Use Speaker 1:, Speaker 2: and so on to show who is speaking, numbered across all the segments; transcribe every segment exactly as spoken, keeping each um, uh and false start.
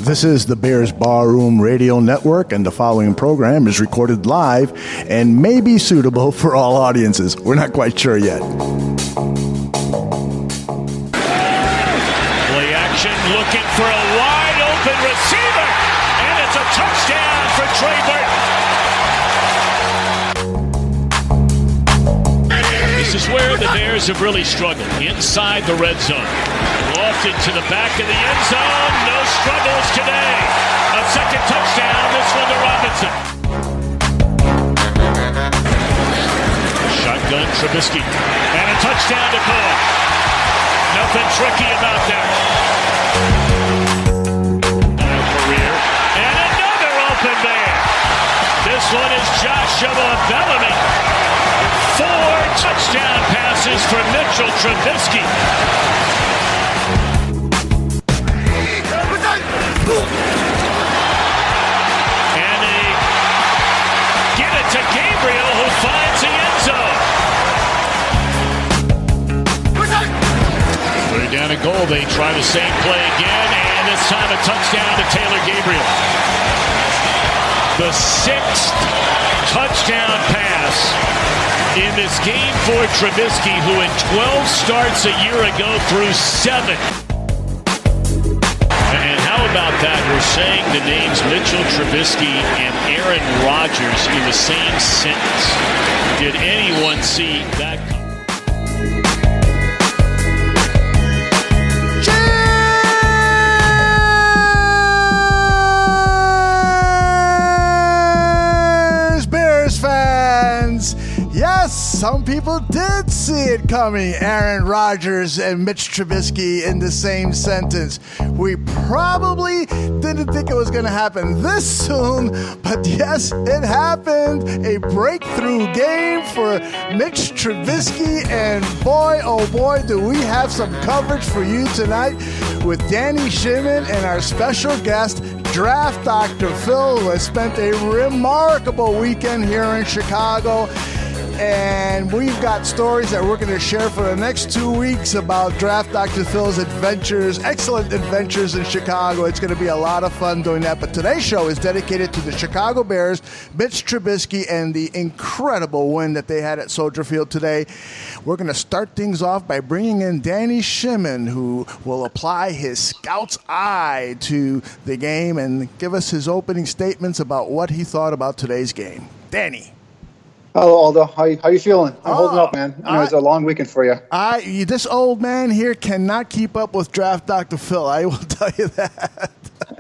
Speaker 1: This is the Bears Barroom Radio Network, and the following program is recorded live and may be suitable for all audiences. We're not quite sure yet.
Speaker 2: Play action, looking for a wide open receiver, and it's a touchdown for Trey Burton. This is where the Bears have really struggled, inside the red zone. Lofted to the back of the end zone. No struggles today. A second touchdown. This one to Robinson. Shotgun Trubisky. And a touchdown to Cole. Nothing tricky about that. Career. And another open man. This one is Joshua Bellamy. Four touchdown passes for Mitchell Trubisky. And they get it to Gabriel, who finds the end zone. They're down a goal. They try the same play again, and this time a touchdown to Taylor Gabriel. The sixth touchdown pass in this game for Trubisky, who in twelve starts a year ago threw seven. And how about that? We're saying the names Mitchell Trubisky and Aaron Rodgers in the same sentence. Did anyone see that coming?
Speaker 1: Cheers, Bears fans! Yes, some people did see it coming. Aaron Rodgers and Mitch Trubisky in the same sentence. We probably didn't think it was going to happen this soon, but yes, it happened. A breakthrough game for Mitch Trubisky, and boy, oh boy, do we have some coverage for you tonight with Danny Shimon and our special guest, Draft Doctor Phil, who has spent a remarkable weekend here in Chicago. And we've got stories that we're going to share for the next two weeks about Draft Doctor Phil's adventures, excellent adventures in Chicago. It's going to be a lot of fun doing that. But today's show is dedicated to the Chicago Bears, Mitch Trubisky, and the incredible win that they had at Soldier Field today. We're going to start things off by bringing in Danny Shimon, who will apply his scout's eye to the game and give us his opening statements about what he thought about today's game. Danny.
Speaker 3: Hello, Aldo. How you, how you feeling? I'm
Speaker 1: oh,
Speaker 3: holding up, man. I know it's a long weekend for you.
Speaker 1: I this old man here cannot keep up with Draft Doctor Phil. I will tell you that.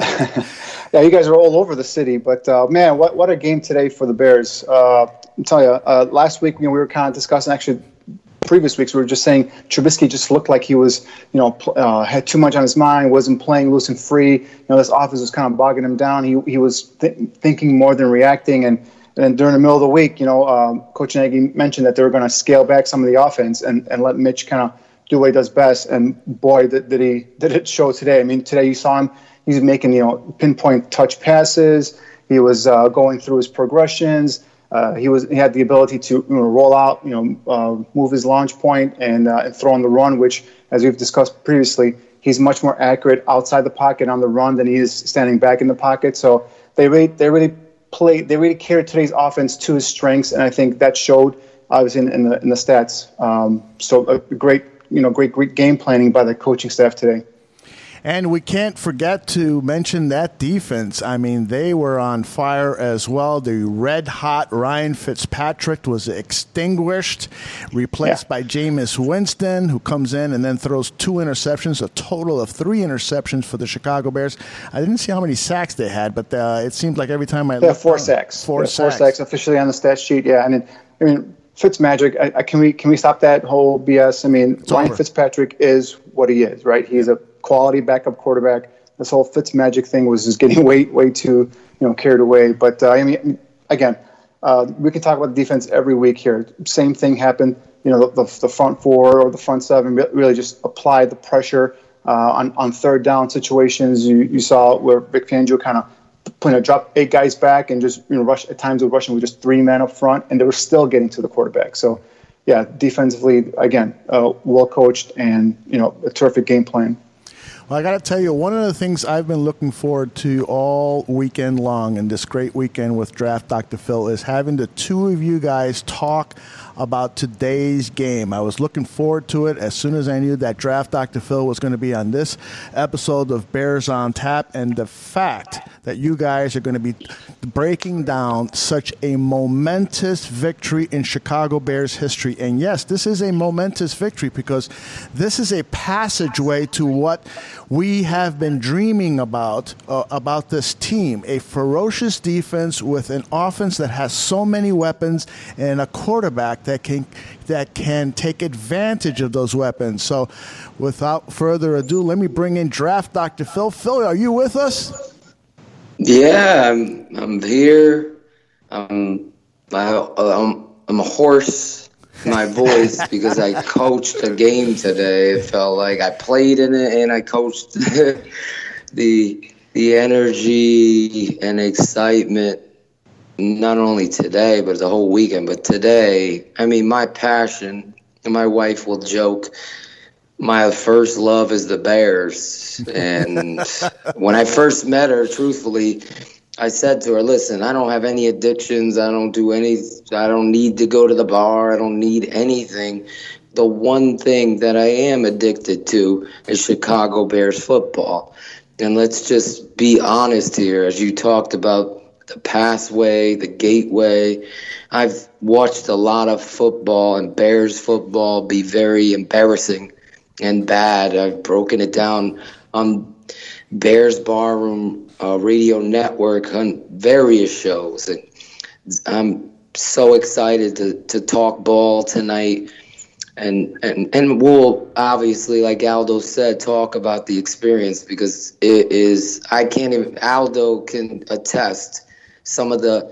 Speaker 3: Yeah, you guys are all over the city, but uh, man, what what a game today for the Bears. Uh, I'll tell you, uh, last week, you know, we were kind of discussing, actually, previous weeks, we were just saying Trubisky just looked like he was, you know, uh, had too much on his mind, wasn't playing loose and free. You know, this offense was kind of bogging him down. He he was th- thinking more than reacting, and And during the middle of the week, you know, um, Coach Nagy mentioned that they were going to scale back some of the offense and, and let Mitch kind of do what he does best. And boy, did, did he did it show today. I mean, today you saw him; he's making, you know, pinpoint touch passes. He was uh, going through his progressions. Uh, he was he had the ability to, you know, roll out, you know, uh, move his launch point and, uh, and throw on the run, which, as we've discussed previously, he's much more accurate outside the pocket on the run than he is standing back in the pocket. So they really they really. Play, they really carried today's offense to his strengths, and I think that showed obviously in, in the in the stats. Um, so a great, you know, great, great game planning by the coaching staff today.
Speaker 1: And we can't forget to mention that defense. I mean, they were on fire as well. The red-hot Ryan Fitzpatrick was extinguished, replaced yeah. by Jameis Winston, who comes in and then throws two interceptions, a total of three interceptions for the Chicago Bears. I didn't see how many sacks they had, but uh, it seemed like every time I
Speaker 3: yeah,
Speaker 1: looked.
Speaker 3: Four
Speaker 1: on,
Speaker 3: sacks.
Speaker 1: Four
Speaker 3: yeah,
Speaker 1: sacks.
Speaker 3: Four sacks officially on the stat sheet, yeah. I mean, I mean Fitzmagic, I, I, can we can we stop that whole B S? I mean, it's Ryan over. Fitzpatrick is what he is, right? He's a quality backup quarterback. This whole Fitzmagic thing was just getting way, way too, you know, carried away. But uh, I mean, again, uh, we can talk about the defense every week here. Same thing happened. You know, the, the, the front four or the front seven really just applied the pressure uh, on on third down situations. You you saw where Vic Fangio kind of you know, drop eight guys back and just, you know, rush at times with rushing with just three men up front, and they were still getting to the quarterback. So, yeah, defensively, again, uh, well coached and, you know, a terrific game plan.
Speaker 1: Well, I got to tell you, one of the things I've been looking forward to all weekend long and this great weekend with Draft Doctor Phil is having the two of you guys talk about today's game. I was looking forward to it as soon as I knew that Draft Doctor Phil was going to be on this episode of Bears on Tap, and the fact that you guys are going to be breaking down such a momentous victory in Chicago Bears history. And yes, this is a momentous victory because this is a passageway to what we have been dreaming about uh, about this team, a ferocious defense with an offense that has so many weapons and a quarterback that can that can take advantage of those weapons. So without further ado, let me bring in Draft Doctor Phil. Phil, are you with us?
Speaker 4: Yeah, I'm I'm here. I'm I, I'm I'm a horse in my voice because I coached a game today. It felt like I played in it and I coached the the energy and excitement. Not only today, but the whole weekend. But today, I mean, my passion, and my wife will joke, my first love is the Bears. And when I first met her, truthfully, I said to her, listen, I don't have any addictions. I don't do any, I don't need to go to the bar. I don't need anything. The one thing that I am addicted to is Chicago Bears football. And let's just be honest here, as you talked about the pathway, the gateway. I've watched a lot of football and Bears football be very embarrassing and bad. I've broken it down on Bears Barroom uh, Radio Network on various shows. And I'm so excited to, to talk ball tonight. And, and, and we'll obviously, like Aldo said, talk about the experience because it is, I can't even, Aldo can attest some of the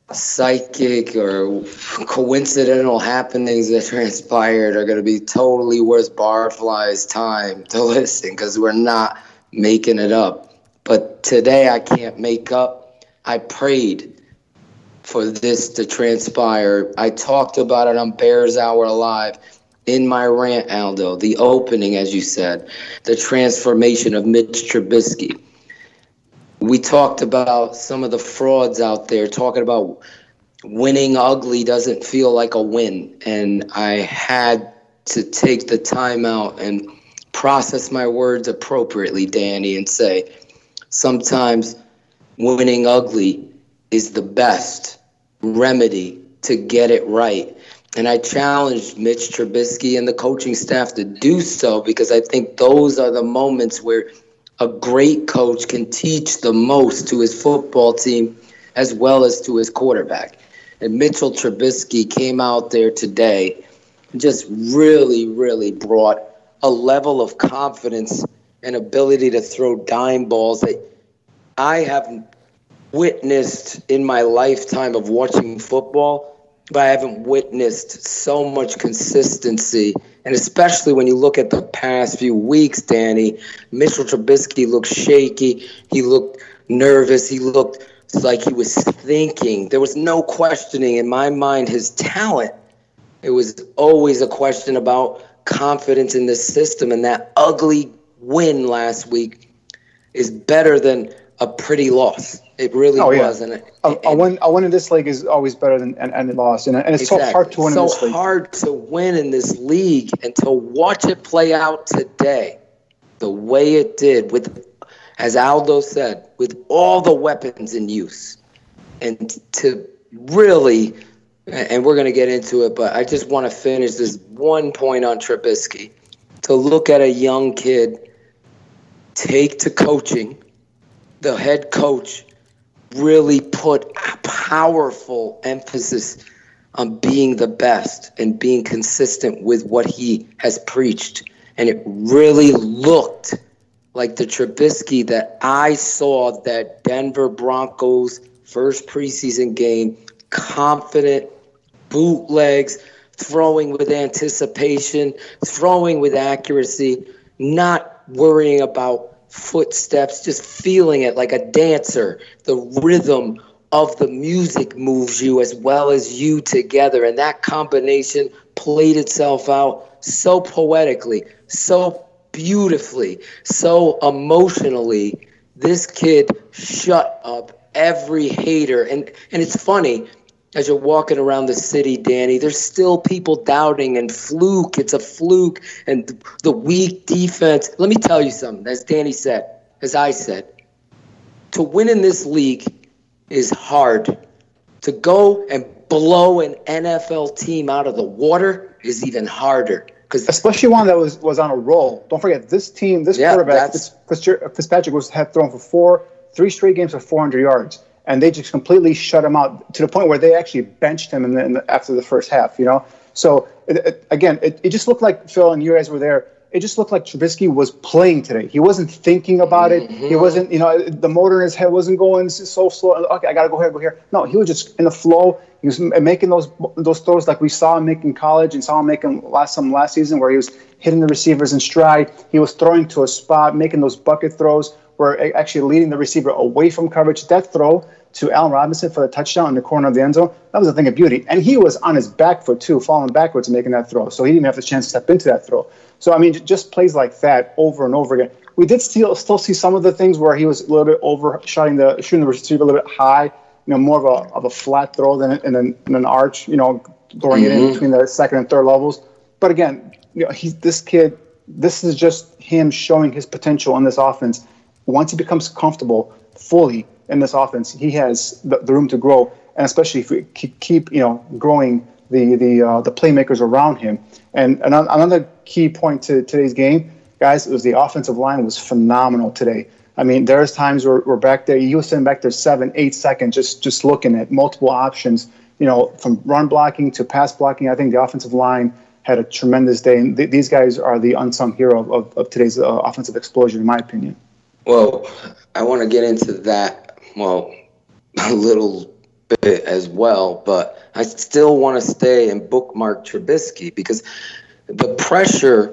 Speaker 4: psychic or coincidental happenings that transpired are going to be totally worth Barfly's time to listen because we're not making it up. But today I can't make up. I prayed for this to transpire. I talked about it on Bears Hour Live in my rant, Aldo, the opening, as you said, the transformation of Mitch Trubisky. We talked about some of the frauds out there, talking about winning ugly doesn't feel like a win. And I had to take the time out and process my words appropriately, Danny, and say, sometimes winning ugly is the best remedy to get it right. And I challenged Mitch Trubisky and the coaching staff to do so because I think those are the moments where a great coach can teach the most to his football team as well as to his quarterback. And Mitchell Trubisky came out there today and just really, really brought a level of confidence and ability to throw dime balls that I haven't witnessed in my lifetime of watching football, but I haven't witnessed so much consistency. And especially when you look at the past few weeks, Danny, Mitchell Trubisky looked shaky. He looked nervous. He looked like he was thinking. There was no questioning in my mind his talent. It was always a question about confidence in the system. And that ugly win last week is better than a pretty loss. It really
Speaker 3: oh, yeah.
Speaker 4: was. And,
Speaker 3: a, a, win, a win in this league is always better than an, an loss. And, and it's exactly. so hard to win
Speaker 4: so
Speaker 3: in this league.
Speaker 4: So hard to win in this league and to watch it play out today the way it did, with, as Aldo said, with all the weapons in use. And to really, and we're going to get into it, but I just want to finish this one point on Trubisky. To look at a young kid take to coaching, the head coach really put a powerful emphasis on being the best and being consistent with what he has preached. And it really looked like the Trubisky that I saw that Denver Broncos first preseason game, confident, bootlegs, throwing with anticipation, throwing with accuracy, not worrying about footsteps, just feeling it like a dancer. The rhythm of the music moves you as well as you together. And that combination played itself out so poetically, so beautifully, so emotionally. This kid shut up every hater. And, and it's funny, as you're walking around the city, Danny, there's still people doubting and fluke. It's a fluke and the weak defense. Let me tell you something, as Danny said, as I said, to win in this league is hard. To go and blow an N F L team out of the water is even harder.
Speaker 3: Especially one that was, was on a roll. Don't forget, this team, this
Speaker 4: yeah,
Speaker 3: quarterback, Fitzpatrick, was had thrown for four, three straight games for four hundred yards. And they just completely shut him out to the point where they actually benched him in the, in the, after the first half, you know? So, it, it, again, it, it just looked like, Phil, and you guys were there, it just looked like Trubisky was playing today. He wasn't thinking about it. Mm-hmm. He wasn't, you know, the motor in his head wasn't going so slow. Okay, I got to go here, go here. No, he was just in the flow. He was making those those throws like we saw him make in college and saw him making last some last season, where he was hitting the receivers in stride. He was throwing to a spot, making those bucket throws, where actually leading the receiver away from coverage. That throw to Allen Robinson for the touchdown in the corner of the end zone, that was a thing of beauty. And he was on his back foot, too, falling backwards and making that throw. So he didn't even have the chance to step into that throw. So, I mean, just plays like that over and over again. We did still still see some of the things where he was a little bit overshooting the shooting the receiver a little bit high, you know, more of a of a flat throw than in an, in an arch, you know, throwing mm-hmm. it in between the second and third levels. But again, you know, he's this kid. This is just him showing his potential in this offense. Once he becomes comfortable fully in this offense, he has the, the room to grow, and especially if we keep, you know, growing the the uh, the playmakers around him. And another key point to today's game, guys, was the offensive line was phenomenal today. I mean, there's times where we're back there. You were sitting back there seven, eight seconds, just just looking at multiple options, you know, from run blocking to pass blocking. I think the offensive line had a tremendous day, and th- these guys are the unsung hero of, of, of today's uh, offensive explosion, in my opinion.
Speaker 4: Well, I want to get into that, well, a little bit as well, but I still want to stay and bookmark Trubisky, because the pressure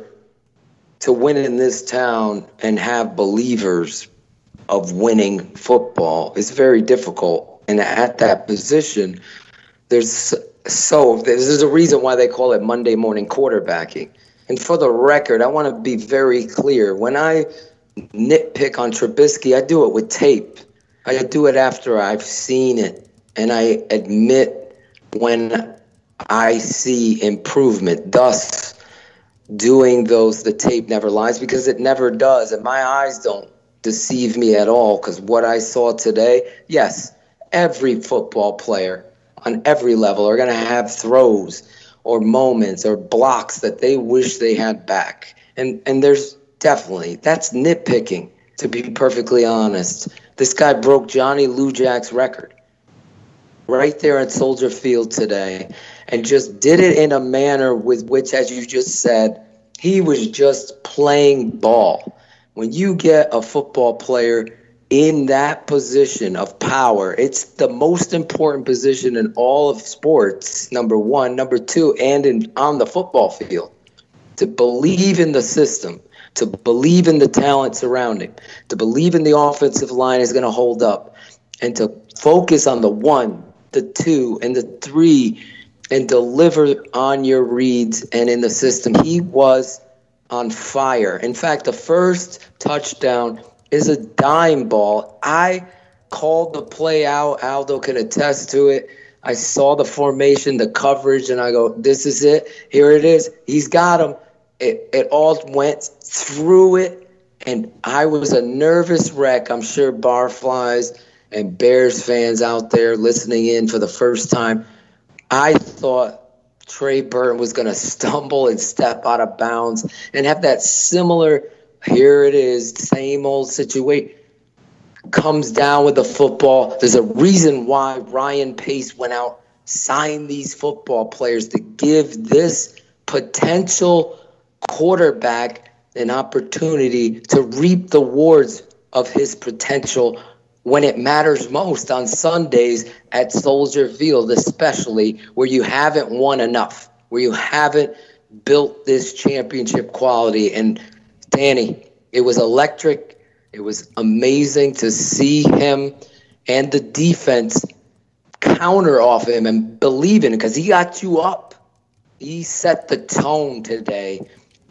Speaker 4: to win in this town and have believers of winning football is very difficult. And at that position, there's so there's a reason why they call it Monday morning quarterbacking. And for the record, I want to be very clear. When I nitpick on Trubisky, I do it with tape. I do it after I've seen it. And I admit when I see improvement, thus doing those, the tape never lies, because it never does. And my eyes don't deceive me at all, because what I saw today, yes, every football player on every level are going to have throws or moments or blocks that they wish they had back. And and there's definitely, that's nitpicking, to be perfectly honest. This guy broke Johnny Lujak's record right there at Soldier Field today, and just did it in a manner with which, as you just said, he was just playing ball. When you get a football player in that position of power, it's the most important position in all of sports, number one. Number two, and in on the football field, to believe in the system, to believe in the talent surrounding, to believe in the offensive line is going to hold up, and to focus on the one, the two, and the three, and deliver on your reads and in the system. He was on fire. In fact, the first touchdown is a dime ball. I called the play out. Aldo can attest to it. I saw the formation, the coverage, and I go, this is it. Here it is. He's got him. It, it all went through it, and I was a nervous wreck. I'm sure Barflies and Bears fans out there listening in for the first time, I thought Trey Burton was going to stumble and step out of bounds and have that similar, here it is, same old situation. Comes down with the football. There's a reason why Ryan Pace went out, signed these football players to give this potential quarterback an opportunity to reap the rewards of his potential when it matters most, on Sundays at Soldier Field, especially where you haven't won enough, where you haven't built this championship quality. And Danny, it was electric. It was amazing to see him and the defense counter off him and believe in it, because he got you up. He set the tone today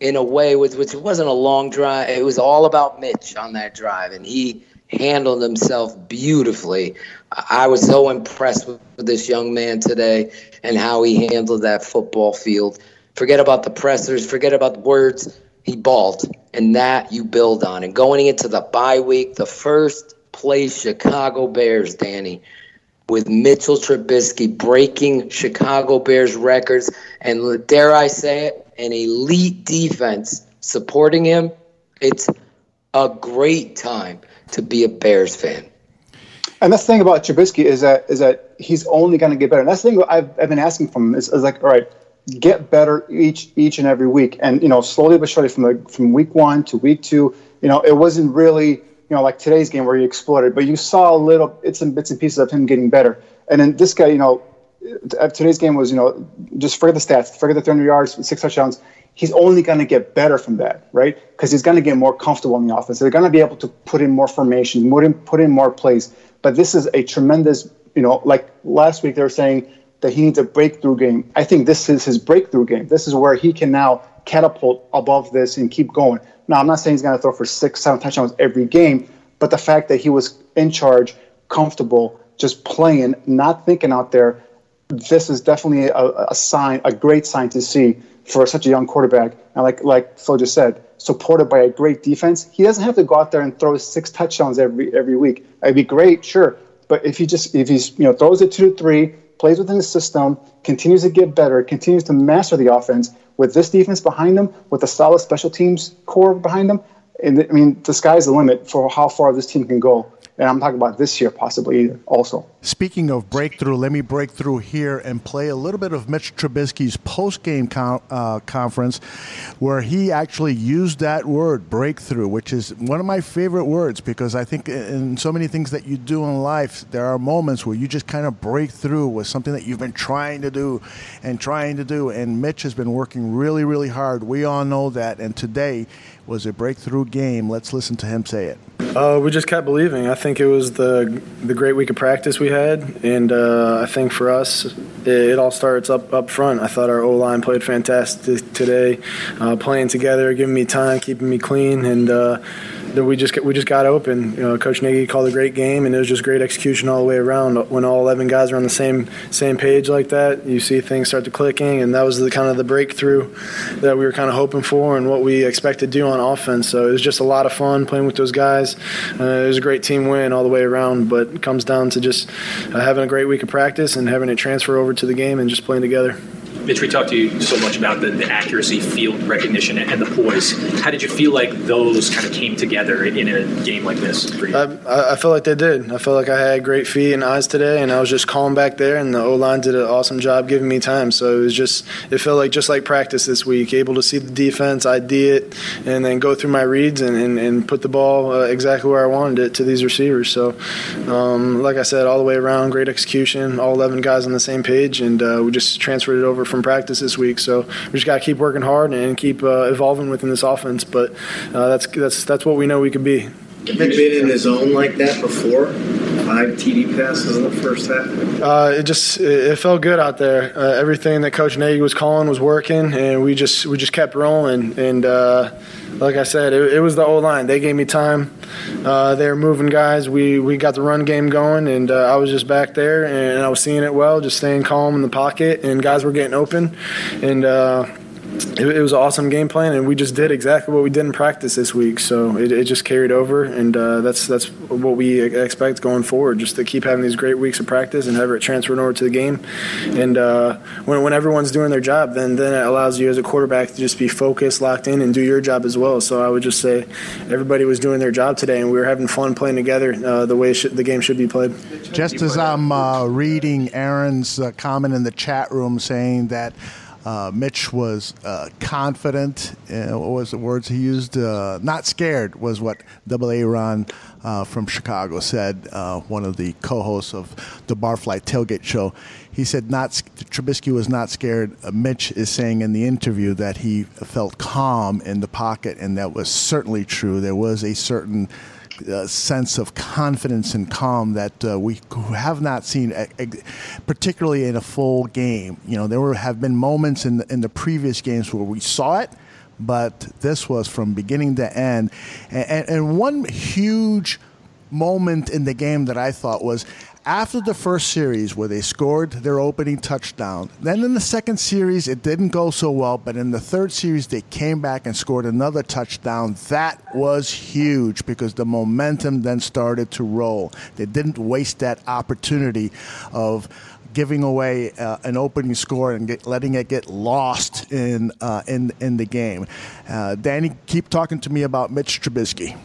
Speaker 4: in a way, which, which wasn't a long drive. It was all about Mitch on that drive, and he handled himself beautifully. I was so impressed with this young man today and how he handled that football field. Forget about the pressers, forget about the words. He balled, and that you build on. And going into the bye week, the first place Chicago Bears, Danny, with Mitchell Trubisky breaking Chicago Bears records, and dare I say it, an elite defense supporting him. It's a great time to be a Bears fan.
Speaker 3: And that's the thing about Trubisky is that is that he's only going to get better. And that's the thing I've, I've been asking from him is, is like, all right, get better each each and every week. And, you know, slowly but surely from the, from week one to week two, you know, it wasn't really, you know, like today's game where he exploded, but you saw a little bits and bits and pieces of him getting better. And then this guy, you know, today's game was, you know, just forget the stats, forget the three hundred yards, six touchdowns. He's only going to get better from that, right? Because he's going to get more comfortable in the offense. They're going to be able to put in more formation, put in, put in more plays. But this is a tremendous, you know, like last week they were saying that he needs a breakthrough game. I think this is his breakthrough game. This is where he can now catapult above this and keep going. Now, I'm not saying he's going to throw for six, seven touchdowns every game, but the fact that he was in charge, comfortable, just playing, not thinking out there, this is definitely a, a sign, a great sign to see for such a young quarterback. And like like Phil just said, supported by a great defense. He doesn't have to go out there and throw six touchdowns every every week. It'd be great, sure, but if he just if he's you know throws it two to three, plays within the system, continues to get better, continues to master the offense with this defense behind him, with a solid special teams core behind him, and I mean the sky's the limit for how far this team can go. And I'm talking about this year possibly also.
Speaker 1: Speaking of breakthrough, let me break through here and play a little bit of Mitch Trubisky's post-game con- uh, conference where he actually used that word, breakthrough, which is one of my favorite words because I think in so many things that you do in life, there are moments where you just kind of break through with something that you've been trying to do and trying to do. And Mitch has been working really, really hard. We all know that. And today was a breakthrough game. Let's listen to him say it.
Speaker 5: Uh, we just kept believing. I think it was the the great week of practice we had, and uh, I think for us, it, it all starts up up front. I thought our O-line played fantastic today, uh, playing together, giving me time, keeping me clean, and uh, we just we just got open. You know, Coach Nagy called a great game, and it was just great execution all the way around. When all eleven guys are on the same same page like that, you see things start to clicking, and that was the kind of the breakthrough that we were kind of hoping for and what we expected to do on offense. So it was just a lot of fun playing with those guys. Uh, it was a great team win all the way around, but it comes down to just uh, having a great week of practice and having it transfer over to the game and just playing together.
Speaker 6: Mitch, we talked to you so much about the, the accuracy, field recognition, and the poise. How did you feel like those kind of came together in a game like this for you?
Speaker 5: I, I felt like they did. I felt like I had great feet and eyes today, and I was just calm back there, and the O-line did an awesome job giving me time. So it was just, it felt like just like practice this week, able to see the defense, I D it, and then go through my reads and, and, and put the ball uh, exactly where I wanted it to these receivers. So, um, like I said, all the way around, great execution, all eleven guys on the same page, and uh, we just transferred it over from practice this week. So we just got to keep working hard and keep uh, evolving within this offense. But uh, that's that's that's what we know we can be.
Speaker 7: Have you been in the zone like that before? Five T D passes in the first half?
Speaker 5: Uh, it just it felt good out there. Uh, everything that Coach Nagy was calling was working, and we just we just kept rolling. And uh, like I said, it, it was the O-line. They gave me time. Uh, they were moving guys. We we got the run game going, and uh, I was just back there, and I was seeing it well, just staying calm in the pocket, and guys were getting open. And uh, It, it was an awesome game plan, and we just did exactly what we did in practice this week. So it, it just carried over, and uh, that's that's what we expect going forward, just to keep having these great weeks of practice and have it transferred over to the game. And uh, when, when everyone's doing their job, then, then it allows you as a quarterback to just be focused, locked in, and do your job as well. So I would just say everybody was doing their job today, and we were having fun playing together uh, the way it should, the game should be played.
Speaker 1: Just as I'm uh, reading Aaron's uh, comment in the chat room saying that Uh, Mitch was uh, confident. Uh, what was the words he used? Uh, not scared was what Double A Ron uh, from Chicago said, uh, one of the co-hosts of the Barfly Tailgate Show. He said not Trubisky was not scared. Uh, Mitch is saying in the interview that he felt calm in the pocket, and that was certainly true. There was a certain Uh, sense of confidence and calm that uh, we have not seen, uh, particularly in a full game. You know, there were, have been moments in the, in the previous games where we saw it, but this was from beginning to end. And, and, and one huge moment in the game that I thought was after the first series where they scored their opening touchdown. Then in the second series, it didn't go so well, but in the third series, they came back and scored another touchdown. That was huge because the momentum then started to roll. They didn't waste that opportunity of giving away uh, an opening score and get, letting it get lost in uh, in in the game. Uh, Danny, keep talking to me about Mitch Trubisky.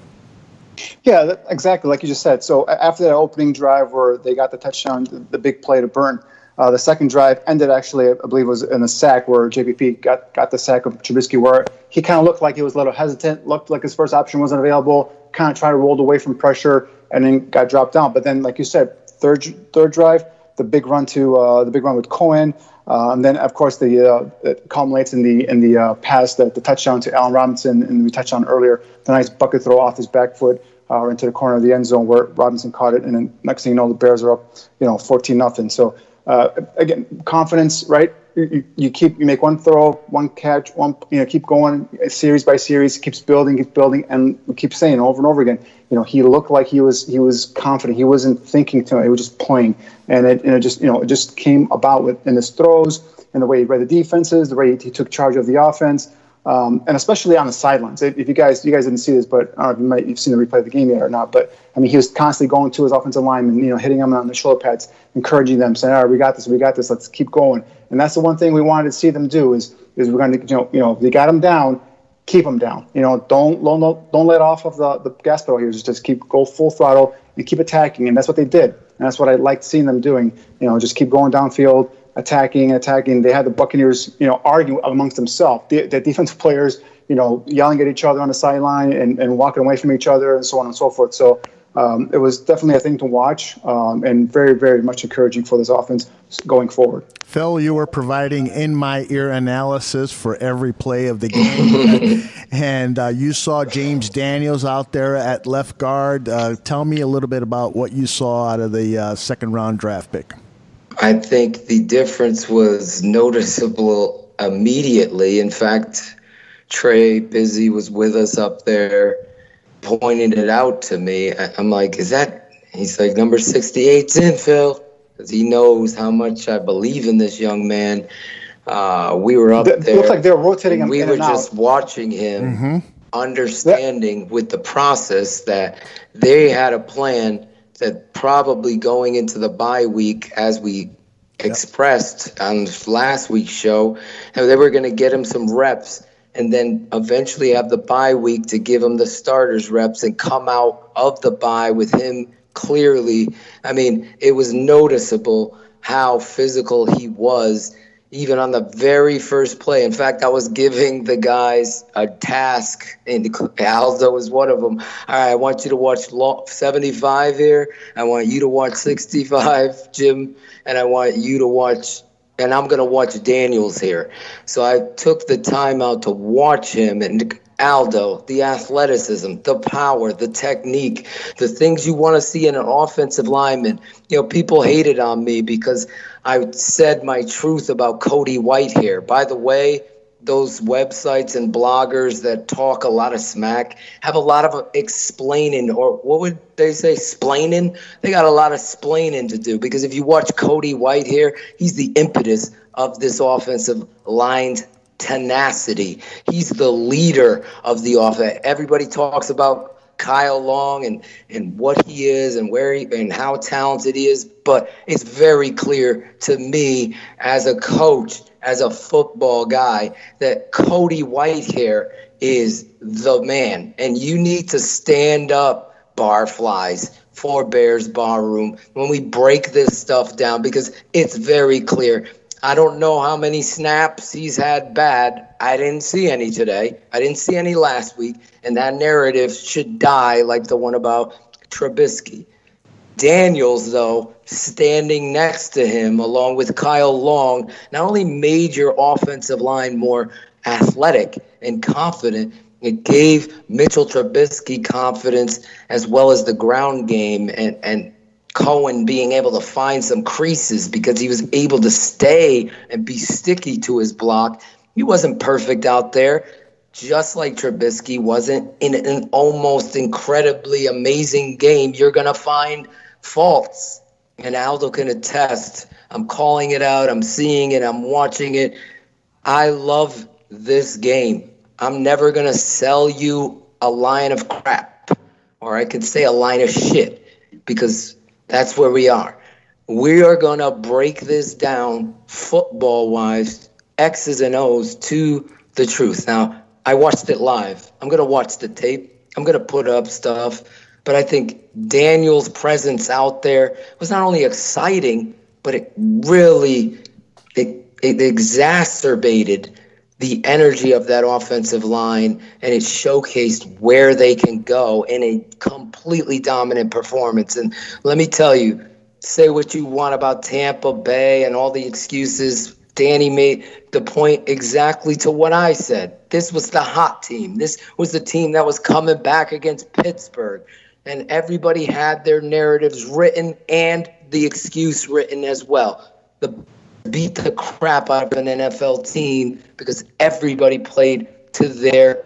Speaker 3: Yeah, that, exactly like you just said. So after that opening drive where they got the touchdown, the, the big play to Burn, uh, the second drive ended actually, I believe, was in a sack where J P P got, got the sack of Trubisky, where he kind of looked like he was a little hesitant, looked like his first option wasn't available, kind of tried to roll away from pressure, and then got dropped down. But then, like you said, third third drive, the big run to uh, the big run with Cohen, uh, and then of course the uh, it culminates in the in the uh, pass, the, the touchdown to Allen Robinson, and we touched on earlier, the nice bucket throw off his back foot uh, into the corner of the end zone where Robinson caught it, and then next thing you know, the Bears are up, you know, fourteen nothing. So uh, again, confidence, right? You, you keep you make one throw, one catch, one you know, keep going series by series, keeps building, keeps building, and we keep saying over and over again. You know, he looked like he was he was confident. He wasn't thinking to it. He was just playing, and it, and it just you know it just came about with in his throws and the way he read the defenses, the way he, he took charge of the offense, um, and especially on the sidelines. If, if you guys you guys didn't see this, but I don't know if you might you've seen the replay of the game yet or not. But I mean, he was constantly going to his offensive linemen, you know, hitting them on the shoulder pads, encouraging them, saying, "All right, we got this, we got this. Let's keep going." And that's the one thing we wanted to see them do is is we're going to you know you know if they got them down, keep them down. You know, don't don't don't let off of the, the gas pedal here. Just just keep go full throttle and keep attacking. And that's what they did. And that's what I liked seeing them doing. You know, just keep going downfield, attacking, attacking. They had the Buccaneers, you know, arguing amongst themselves. The, the defensive players, you know, yelling at each other on the sideline and, and walking away from each other and so on and so forth. So um, it was definitely a thing to watch um, and very, very much encouraging for this offense going forward.
Speaker 1: Phil, you were providing in-my-ear analysis for every play of the game, and uh, you saw James Daniels out there at left guard. Uh, tell me a little bit about what you saw out of the uh, second-round draft pick.
Speaker 4: I think the difference was noticeable immediately. In fact, Trey Busy was with us up there, pointing it out to me. I'm like, is that – he's like, number sixty-eight's in, Phil. Because he knows how much I believe in this young man. Uh, we were up
Speaker 3: it
Speaker 4: there.
Speaker 3: It looked like they were rotating him
Speaker 4: We
Speaker 3: in
Speaker 4: were
Speaker 3: and
Speaker 4: just
Speaker 3: out.
Speaker 4: watching him,
Speaker 1: Mm-hmm.
Speaker 4: understanding yeah. with the process that they had a plan that probably going into the bye week, as we yep. expressed on last week's show, they were going to get him some reps and then eventually have the bye week to give him the starters reps and come out of the bye with him clearly. I mean, it was noticeable how physical he was, even on the very first play. In fact, I was giving the guys a task, and Aldo was one of them. All right, I want you to watch seventy-five here. I want you to watch sixty-five, Jim, and I want you to watch, and I'm going to watch Daniels here. So I took the time out to watch him, and Aldo, the athleticism, the power, the technique, the things you want to see in an offensive lineman. You know, people hated on me because I said my truth about Cody Whitehair. By the way, those websites and bloggers that talk a lot of smack have a lot of explaining, or what would they say, splaining? They got a lot of splaining to do, because if you watch Cody Whitehair, he's the impetus of this offensive line's tenacity. He's the leader of the offense. Everybody talks about Kyle Long and, and what he is and where he and how talented he is, but it's very clear to me as a coach, as a football guy, that Cody Whitehair is the man. And you need to stand up, Barflies, for Bears Barroom, when we break this stuff down, because it's very clear. I don't know how many snaps he's had bad. I didn't see any today. I didn't see any last week. And that narrative should die like the one about Trubisky. Daniels, though, standing next to him along with Kyle Long, not only made your offensive line more athletic and confident, it gave Mitchell Trubisky confidence, as well as the ground game, and, and Cohen being able to find some creases because he was able to stay and be sticky to his block. He wasn't perfect out there. just like Trubisky wasn't in an almost incredibly amazing game, you're going to find faults. And Aldo can attest. I'm calling it out. I'm seeing it. I'm watching it. I love this game. I'm never going to sell you a line of crap, or I could say a line of shit, because that's where we are. We are going to break this down football-wise, X's and O's to the truth. Now, I watched it live. I'm going to watch the tape. I'm going to put up stuff. But I think Daniel's presence out there was not only exciting, but it really it, it exacerbated the energy of that offensive line, and it showcased where they can go in a completely dominant performance. And let me tell you, say what you want about Tampa Bay and all the excuses. Danny made the point exactly to what I said. This was the hot team. This was the team that was coming back against Pittsburgh. And everybody had their narratives written and the excuse written as well. The beat the crap out of an N F L team because everybody played to their.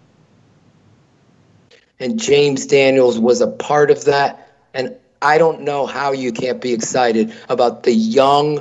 Speaker 4: And James Daniels was a part of that. And I don't know how you can't be excited about the young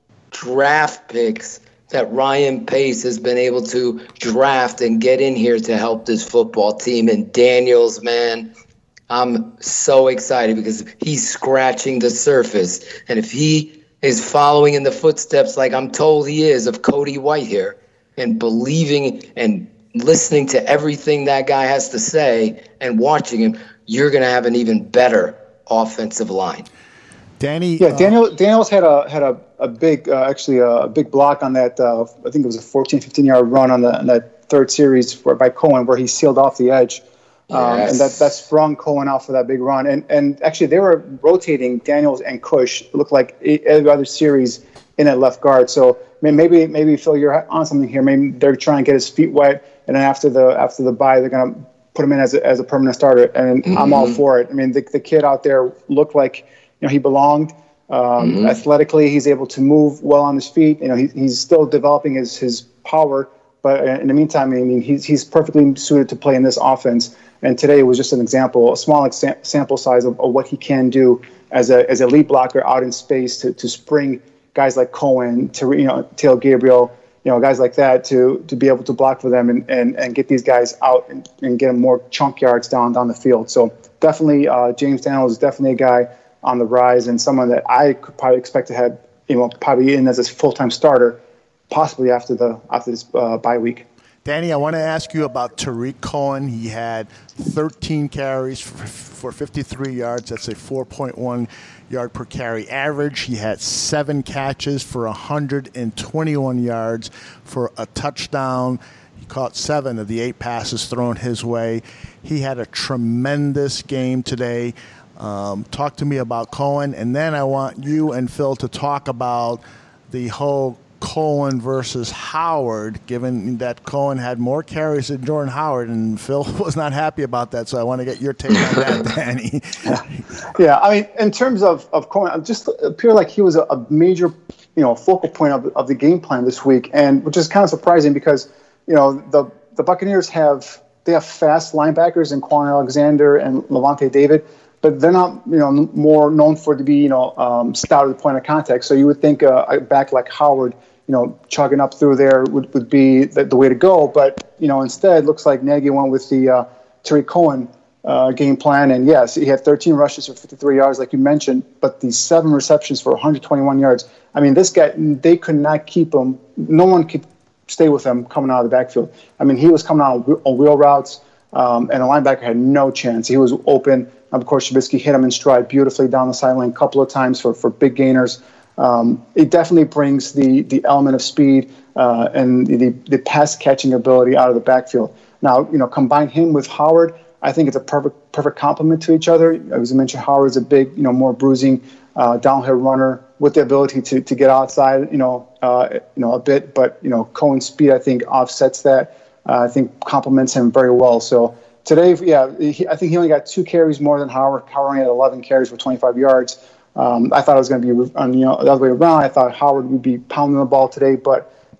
Speaker 4: draft picks that Ryan Pace has been able to draft and get in here to help this football team. And Daniels, man, I'm so excited because he's scratching the surface. And if he is following in the footsteps like I'm told he is of Cody Whitehair and believing and listening to everything that guy has to say and watching him, you're going to have an even better offensive line.
Speaker 1: Danny,
Speaker 3: yeah,
Speaker 1: uh,
Speaker 3: Daniel Daniels had a had a, a big uh, actually a big block on that. Uh, I think it was a fourteen, fifteen yard run on, the, on that third series for, by Cohen where he sealed off the edge. Um,
Speaker 4: yes.
Speaker 3: And that, that sprung Cohen out for that big run. And and actually, they were rotating Daniels and Cush. It looked like every other series in at left guard. So I mean, maybe maybe Phil, you're on something here. Maybe they're trying to get his feet wet, and then after the after the bye, they're going to put him in as a, as a permanent starter. And mm-hmm. I'm all for it. I mean, the, the kid out there looked like you know he belonged. Um, mm-hmm. Athletically, he's able to move well on his feet. You know, he, he's still developing his his power. But in the meantime, I mean, he's he's perfectly suited to play in this offense. And today was just an example, a small exam- sample size of, of what he can do as a as a lead blocker out in space to, to spring guys like Cohen, to you know Taylor Gabriel, you know guys like that to to be able to block for them and, and, and get these guys out and, and get them more chunk yards down down the field. So definitely, uh, James Daniels is definitely a guy on the rise and someone that I could probably expect to have you know probably in as a full time starter, possibly after the after this uh, bye week.
Speaker 1: Danny, I want to ask you about Tariq Cohen. He had thirteen carries for, for fifty-three yards. That's a four point one yard per carry average. He had seven catches for one hundred twenty-one yards for a touchdown. He caught seven of the eight passes thrown his way. He had a tremendous game today. Um, talk to me about Cohen, and then I want you and Phil to talk about the whole Cohen versus Howard, given that Cohen had more carries than Jordan Howard, and Phil was not happy about that, so I want to get your take on that, Danny.
Speaker 3: yeah. yeah, I mean, in terms of, of Cohen, it just appeared like he was a, a major, you know, focal point of, of the game plan this week, and which is kind of surprising because, you know, the, the Buccaneers have, they have fast linebackers in Quan Alexander and Levante David, but they're not, you know, more known for to be, you know, um, stout at the point of contact. So you would think uh, a back like Howard, you know, chugging up through there would, would be the, the way to go. But, you know, instead, looks like Nagy went with the uh, Tariq Cohen uh, game plan. And, yes, he had thirteen rushes for fifty-three yards, like you mentioned, but the seven receptions for one hundred twenty-one yards. I mean, this guy, they could not keep him. No one could stay with him coming out of the backfield. I mean, he was coming out on wheel routes, um, and the linebacker had no chance. He was open. Of course, Trubisky hit him in stride beautifully down the sideline a couple of times for, for big gainers. Um, it definitely brings the the element of speed uh, and the, the pass catching ability out of the backfield. Now, you know, combine him with Howard, I think it's a perfect perfect complement to each other. As I mentioned, Howard's a big, you know, more bruising uh, downhill runner with the ability to to get outside, you know, uh, you know, a bit. But you know, Cohen's speed, I think, offsets that. Uh, I think complements him very well. So today, yeah, he, I think he only got two carries more than Howard. Howard only had eleven carries for twenty-five yards. Um, I thought it was going to be, um, you know, the other way around. I thought Howard would be pounding the ball today, but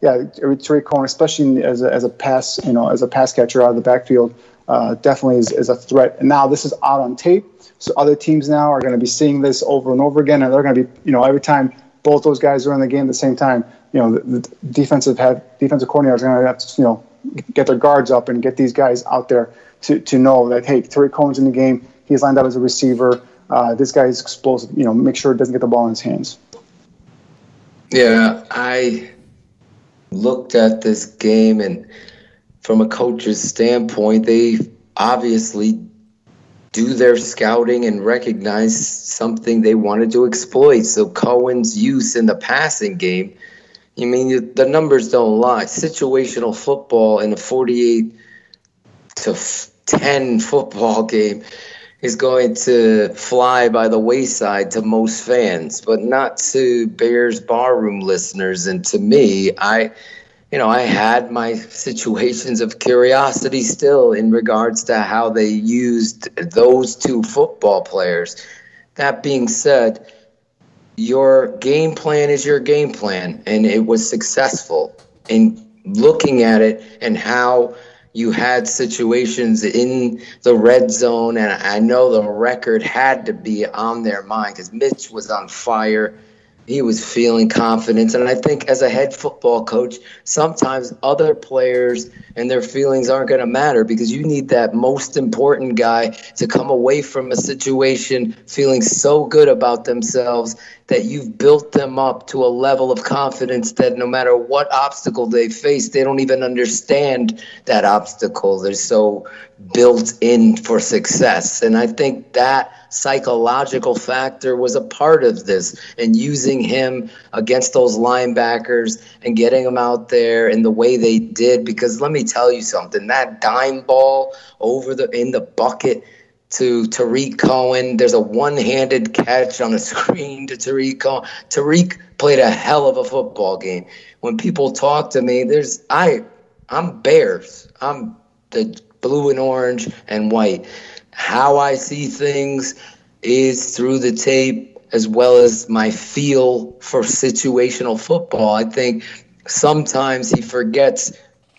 Speaker 3: yeah, Tariq Cohen, especially as a, as a pass, you know, as a pass catcher out of the backfield, uh, definitely is, is a threat. And now this is out on tape, so other teams now are going to be seeing this over and over again, and they're going to be, you know, every time both those guys are in the game at the same time, you know, the, the defensive head, defensive coordinators are going to have to, you know, get their guards up and get these guys out there to, to know that, hey, Tariq Cohen's in the game. He's lined up as a receiver. Uh, this guy is explosive. You know, make sure it doesn't get the ball in his hands.
Speaker 4: Yeah, I looked at this game, and from a coach's standpoint, they obviously do their scouting and recognize something they wanted to exploit. So Cohen's use in the passing game, I mean, the numbers don't lie. Situational football in a forty-eight to ten football game is going to fly by the wayside to most fans, but not to Bears barroom listeners. And to me, I, you know, I had my situations of curiosity still in regards to how they used those two football players. That being said, your game plan is your game plan, and it was successful in looking at it and how you had situations in the red zone, and I know the record had to be on their mind because Mitch was on fire. He was feeling confidence. And I think as a head football coach, sometimes other players and their feelings aren't going to matter because you need that most important guy to come away from a situation feeling so good about themselves that you've built them up to a level of confidence that no matter what obstacle they face, they don't even understand that obstacle. They're so built in for success. And I think that psychological factor was a part of this, and using him against those linebackers and getting him out there in the way they did, because let me tell you something, that dime ball over the in the bucket to Tariq Cohen, there's a one-handed catch on a screen to Tariq Cohen. Tariq played a hell of a football game. When people talk to me, there's I I'm Bears. I'm the blue and orange and white. How I see things is through the tape as well as my feel for situational football. I think sometimes he forgets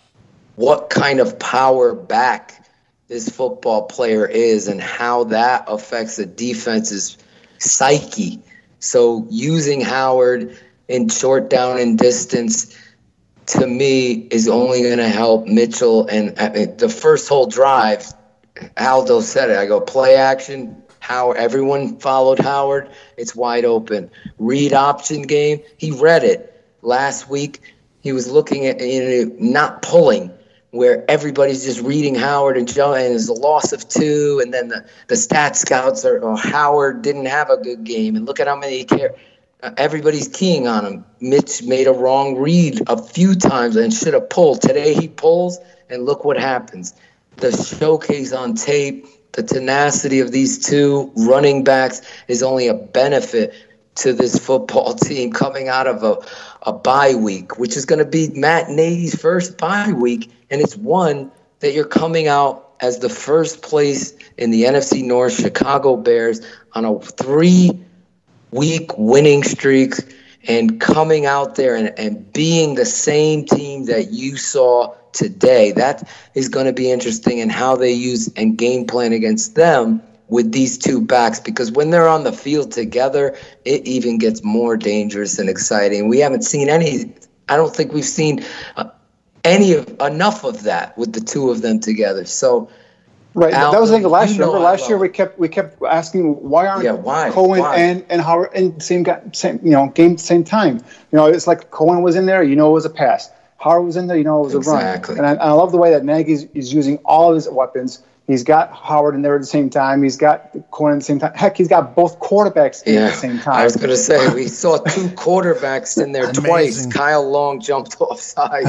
Speaker 4: what kind of power back this football player is and how that affects the defense's psyche. So using Howard in short down and distance, to me, is only going to help Mitchell. And I mean, the first whole drive, Aldo said it. I go, play action. How everyone followed Howard. It's wide open. Read option game. He read it last week. He was looking at, you know, not pulling, where everybody's just reading Howard and Joe, and there's a loss of two, and then the, the stat scouts are, oh, Howard didn't have a good game, and look at how many he cared. Uh, everybody's keying on him. Mitch made a wrong read a few times and should have pulled. Today he pulls, and look what happens. The showcase on tape, the tenacity of these two running backs is only a benefit to this football team coming out of a, a bye week, which is going to be Matt Nagy's first bye week, and it's one that you're coming out as the first place in the N F C North, Chicago Bears, on a three-week winning streak, and coming out there and, and being the same team that you saw today. That is going to be interesting in how they use and game plan against them with these two backs, because when they're on the field together, it even gets more dangerous and exciting. We haven't seen any, I don't think we've seen uh, any of enough of that with the two of them together. So,
Speaker 3: right,
Speaker 4: Al,
Speaker 3: that was the thing last year. Remember,
Speaker 4: I
Speaker 3: last year we kept we kept asking why aren't
Speaker 4: yeah, why?
Speaker 3: Cohen
Speaker 4: why?
Speaker 3: and and Howard in the same guy, same you know game same time. You know, it's like Cohen was in there, you know, it was a pass. Howard was in there, you know, it was
Speaker 4: exactly.
Speaker 3: a run. And I, I love the way that Nagy is, is using all of his weapons. He's got Howard in there at the same time. He's got Cohen at the same time. Heck, he's got both quarterbacks in
Speaker 4: yeah,
Speaker 3: at the same time.
Speaker 4: I was going to say, we saw two quarterbacks in there twice. Kyle Long jumped offside.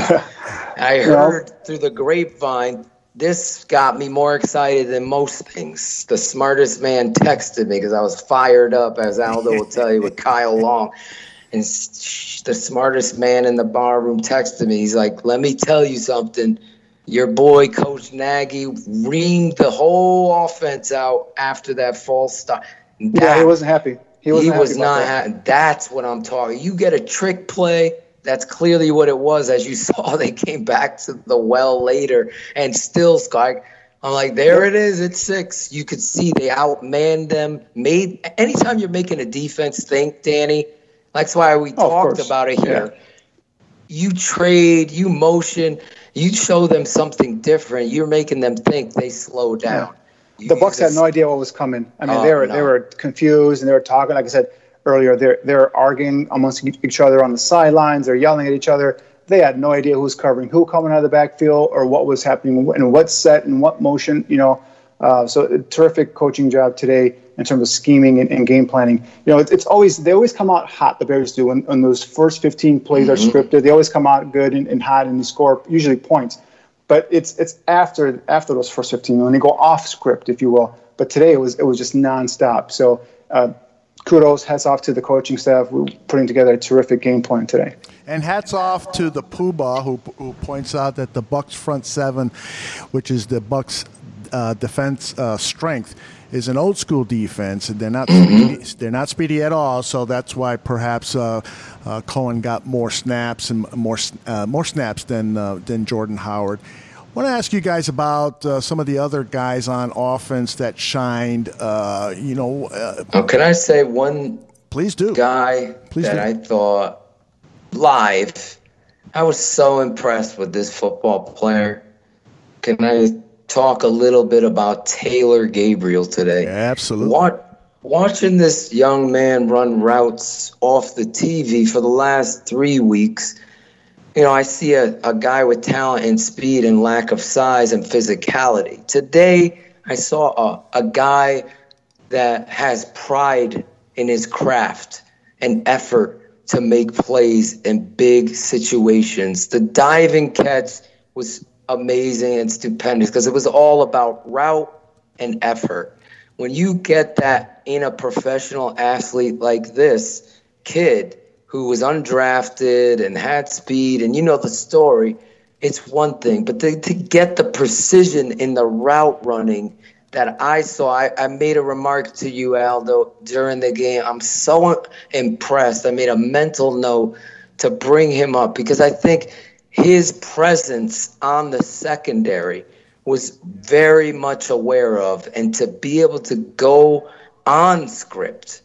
Speaker 4: I heard yeah. through the grapevine, this got me more excited than most things. The smartest man texted me because I was fired up, as Aldo will tell you, with Kyle Long. And the smartest man in the bar room texted me. He's like, let me tell you something. Your boy, Coach Nagy, reamed the whole offense out after that false start. That,
Speaker 3: yeah, he wasn't happy. He, wasn't
Speaker 4: he
Speaker 3: happy
Speaker 4: was not
Speaker 3: that.
Speaker 4: happy. That's what I'm talking. You get a trick play that's clearly what it was. As you saw, they came back to the well later and still scored. I'm like, there it is. It's six. You could see they outmanned them. Made anytime you're making a defense think, Danny. That's why we
Speaker 3: oh,
Speaker 4: talked about it here. Yeah. You trade, you motion, you show them something different. You're making them think. They slow down.
Speaker 3: Yeah. The Bucs had no idea what was coming. I mean, oh, they were no. they were confused and they were talking. Like I said earlier, they're they're arguing amongst each other on the sidelines. They're yelling at each other. They had no idea who was covering who coming out of the backfield or what was happening and what set and what motion, you know. Uh, so a terrific coaching job today in terms of scheming and, and game planning. You know, it, it's always, they always come out hot, the Bears do, when, when those first fifteen plays mm-hmm. are scripted. They always come out good and, and hot and they score usually points. But it's it's after after those first fifteen, when they go off script, if you will. But today it was it was just nonstop. So uh, kudos, hats off to the coaching staff. We're putting together a terrific game plan today.
Speaker 1: And hats off to the Poobah who who points out that the Bucs front seven, which is the Bucs uh, defense uh, strength, is an old school defense, and they're not speedy, they're not speedy at all. So that's why perhaps uh, uh, Cohen got more snaps and more uh, more snaps than uh, than Jordan Howard. I want to ask you guys about uh, some of the other guys on offense that shined. Uh, you know, uh,
Speaker 4: oh, can I say one?
Speaker 1: Please do.
Speaker 4: Guy
Speaker 1: Please
Speaker 4: that
Speaker 1: do.
Speaker 4: I thought live, I was so impressed with this football player. Can I talk a little bit about Taylor Gabriel today?
Speaker 1: Absolutely.
Speaker 4: What, watching this young man run routes off the T V for the last three weeks, you know, I see a, a guy with talent and speed and lack of size and physicality. Today, I saw a, a guy that has pride in his craft and effort to make plays in big situations. The diving catch was amazing and stupendous because it was all about route and effort. When you get that in a professional athlete like this kid who was undrafted and had speed, and you know the story, it's one thing. But to, to get the precision in the route running that I saw, I, I made a remark to you, Aldo, during the game. I'm so impressed. I made a mental note to bring him up because I think his presence on the secondary was very much aware of, and to be able to go on script,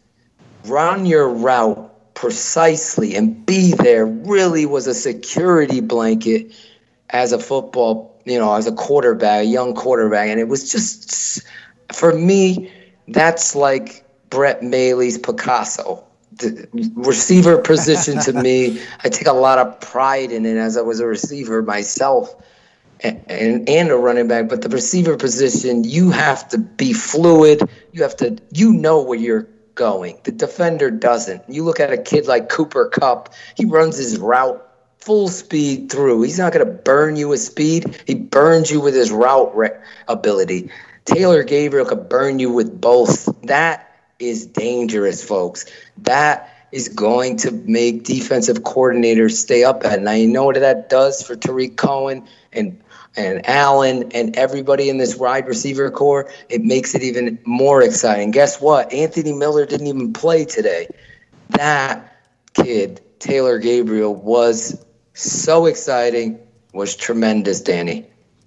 Speaker 4: run your route precisely and be there really was a security blanket as a football, you know, as a quarterback, a young quarterback. And it was just, for me, that's like Brett Mailey's Picasso. The receiver position to me, I take a lot of pride in it as I was a receiver myself and, and, and a running back. But the receiver position, you have to be fluid. You have to, you know where you're going. The defender doesn't. You look at a kid like Cooper Kupp, he runs his route full speed through. He's not going to burn you with speed. He burns you with his route re- ability. Taylor Gabriel could burn you with both. That is dangerous, folks. That is going to make defensive coordinators stay up at night. You know what that does for Tariq Cohen and and Allen and everybody in this wide receiver core? It makes it even more exciting. Guess what? Anthony Miller didn't even play today. That kid, Taylor Gabriel, was so exciting, was tremendous, Danny.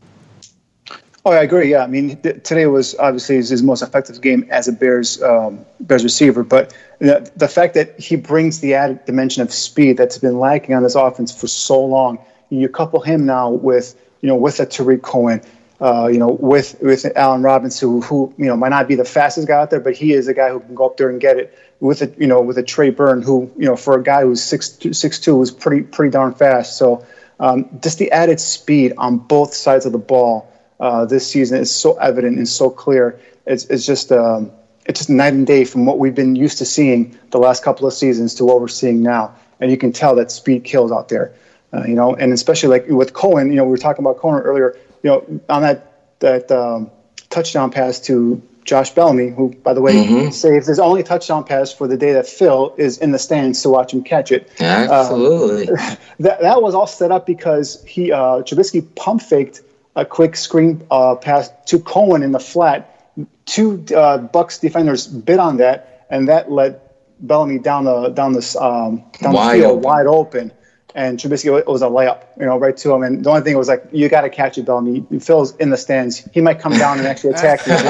Speaker 3: Oh, I agree. Yeah, I mean, th- today was obviously his, his most effective game as a Bears um, Bears receiver. But the, the fact that he brings the added dimension of speed that's been lacking on this offense for so long, you couple him now with you know with a Tariq Cohen, uh, you know with with Allen Robinson, who, who you know might not be the fastest guy out there, but he is a guy who can go up there and get it. With a you know with a Trey Burton, who you know for a guy who's six six two was pretty pretty darn fast. So um, just the added speed on both sides of the ball. Uh, this season is so evident and so clear. It's it's just um, it's just night and day from what we've been used to seeing the last couple of seasons to what we're seeing now. And you can tell that speed kills out there, uh, you know. And especially like with Cohen, you know, we were talking about Cohen earlier. You know, on that that um, touchdown pass to Josh Bellamy, who, by the way, mm-hmm. saves his only touchdown pass for the day that Phil is in the stands to watch him catch it.
Speaker 4: Absolutely.
Speaker 3: Um, that that was all set up because he uh, Trubisky pump faked a quick screen uh, pass to Cohen in the flat. Two uh, Bucs defenders bid on that, and that led Bellamy down the down this um, down
Speaker 4: wide
Speaker 3: the field
Speaker 4: open.
Speaker 3: wide open. and Trubisky, it was a layup, you know, right to him. And the only thing was like, you got to catch it, Bellamy. Phil's in the stands. He might come down and actually attack you.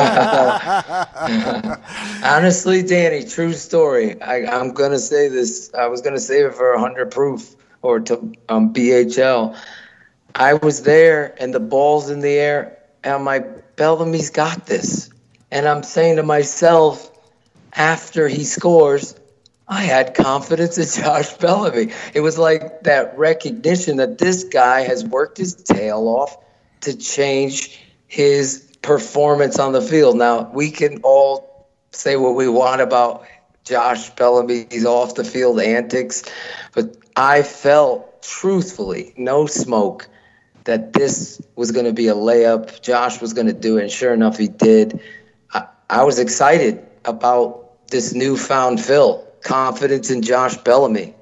Speaker 4: Honestly, Danny, true story. I, I'm going to say this. I was going to save it for one hundred proof or to um, B H L. I was there, and the ball's in the air, and I'm like, Bellamy's got this. And I'm saying to myself, after he scores, I had confidence in Josh Bellamy. It was like that recognition that this guy has worked his tail off to change his performance on the field. Now, we can all say what we want about Josh Bellamy's off-the-field antics, but I felt, truthfully, no smoke, that this was going to be a layup. Josh was going to do it, and sure enough, he did. I, I was excited about this newfound Phil. Confidence in Josh Bellamy.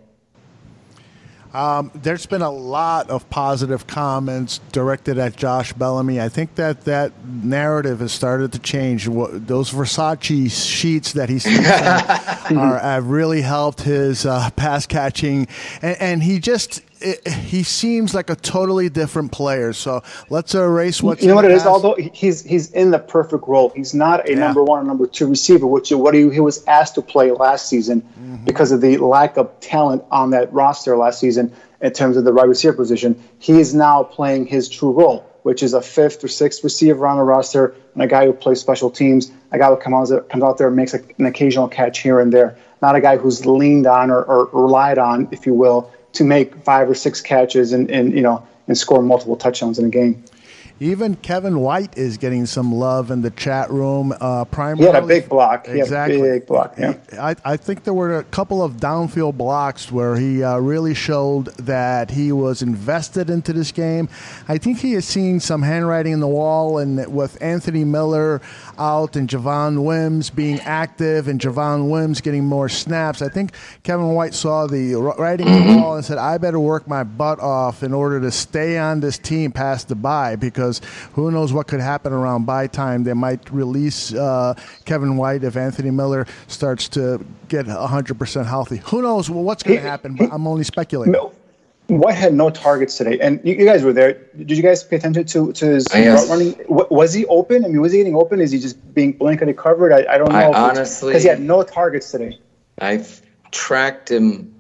Speaker 1: Um, there's been a lot of positive comments directed at Josh Bellamy. I think that that narrative has started to change. Those Versace sheets that he sleeps on are, have really helped his uh, pass catching, and, and he just it, he seems like a totally different player. So let's erase what's
Speaker 3: you know what it
Speaker 1: past.
Speaker 3: is. Although he's he's in the perfect role, he's not a yeah. number one or number two receiver, which is what he, he was asked to play last season mm-hmm. because of the lack of talent on that roster last season in terms of the wide receiver position. He is now playing his true role, which is a fifth or sixth receiver on the roster and a guy who plays special teams, a guy who comes out, comes out there and makes a, an occasional catch here and there, not a guy who's leaned on or, or relied on, if you will, to make five or six catches and, and you know and score multiple touchdowns in a game.
Speaker 1: Even Kevin White is getting some love in the chat room. Uh, primarily,
Speaker 3: he had a big block.
Speaker 1: Exactly.
Speaker 3: He had a big block, yeah.
Speaker 1: I, I think there were a couple of downfield blocks where he uh, really showed that he was invested into this game. I think he is seeing some handwriting in the wall, and with Anthony Miller out and Javon Wims being active and Javon Wims getting more snaps, I think Kevin White saw the writing on the wall and said, I better work my butt off in order to stay on this team past the bye, because who knows what could happen around bye time. They might release uh, Kevin White if Anthony Miller starts to get one hundred percent healthy. Who knows what's going to happen, but I'm only speculating.
Speaker 3: White had no targets today, and you, you guys were there. Did you guys pay attention to, to his
Speaker 4: yes.
Speaker 3: route running? Was he open? I mean, was he getting open? Is he just being blanketly covered? I, I don't know.
Speaker 4: I honestly,
Speaker 3: because he had no targets today.
Speaker 4: I've tracked him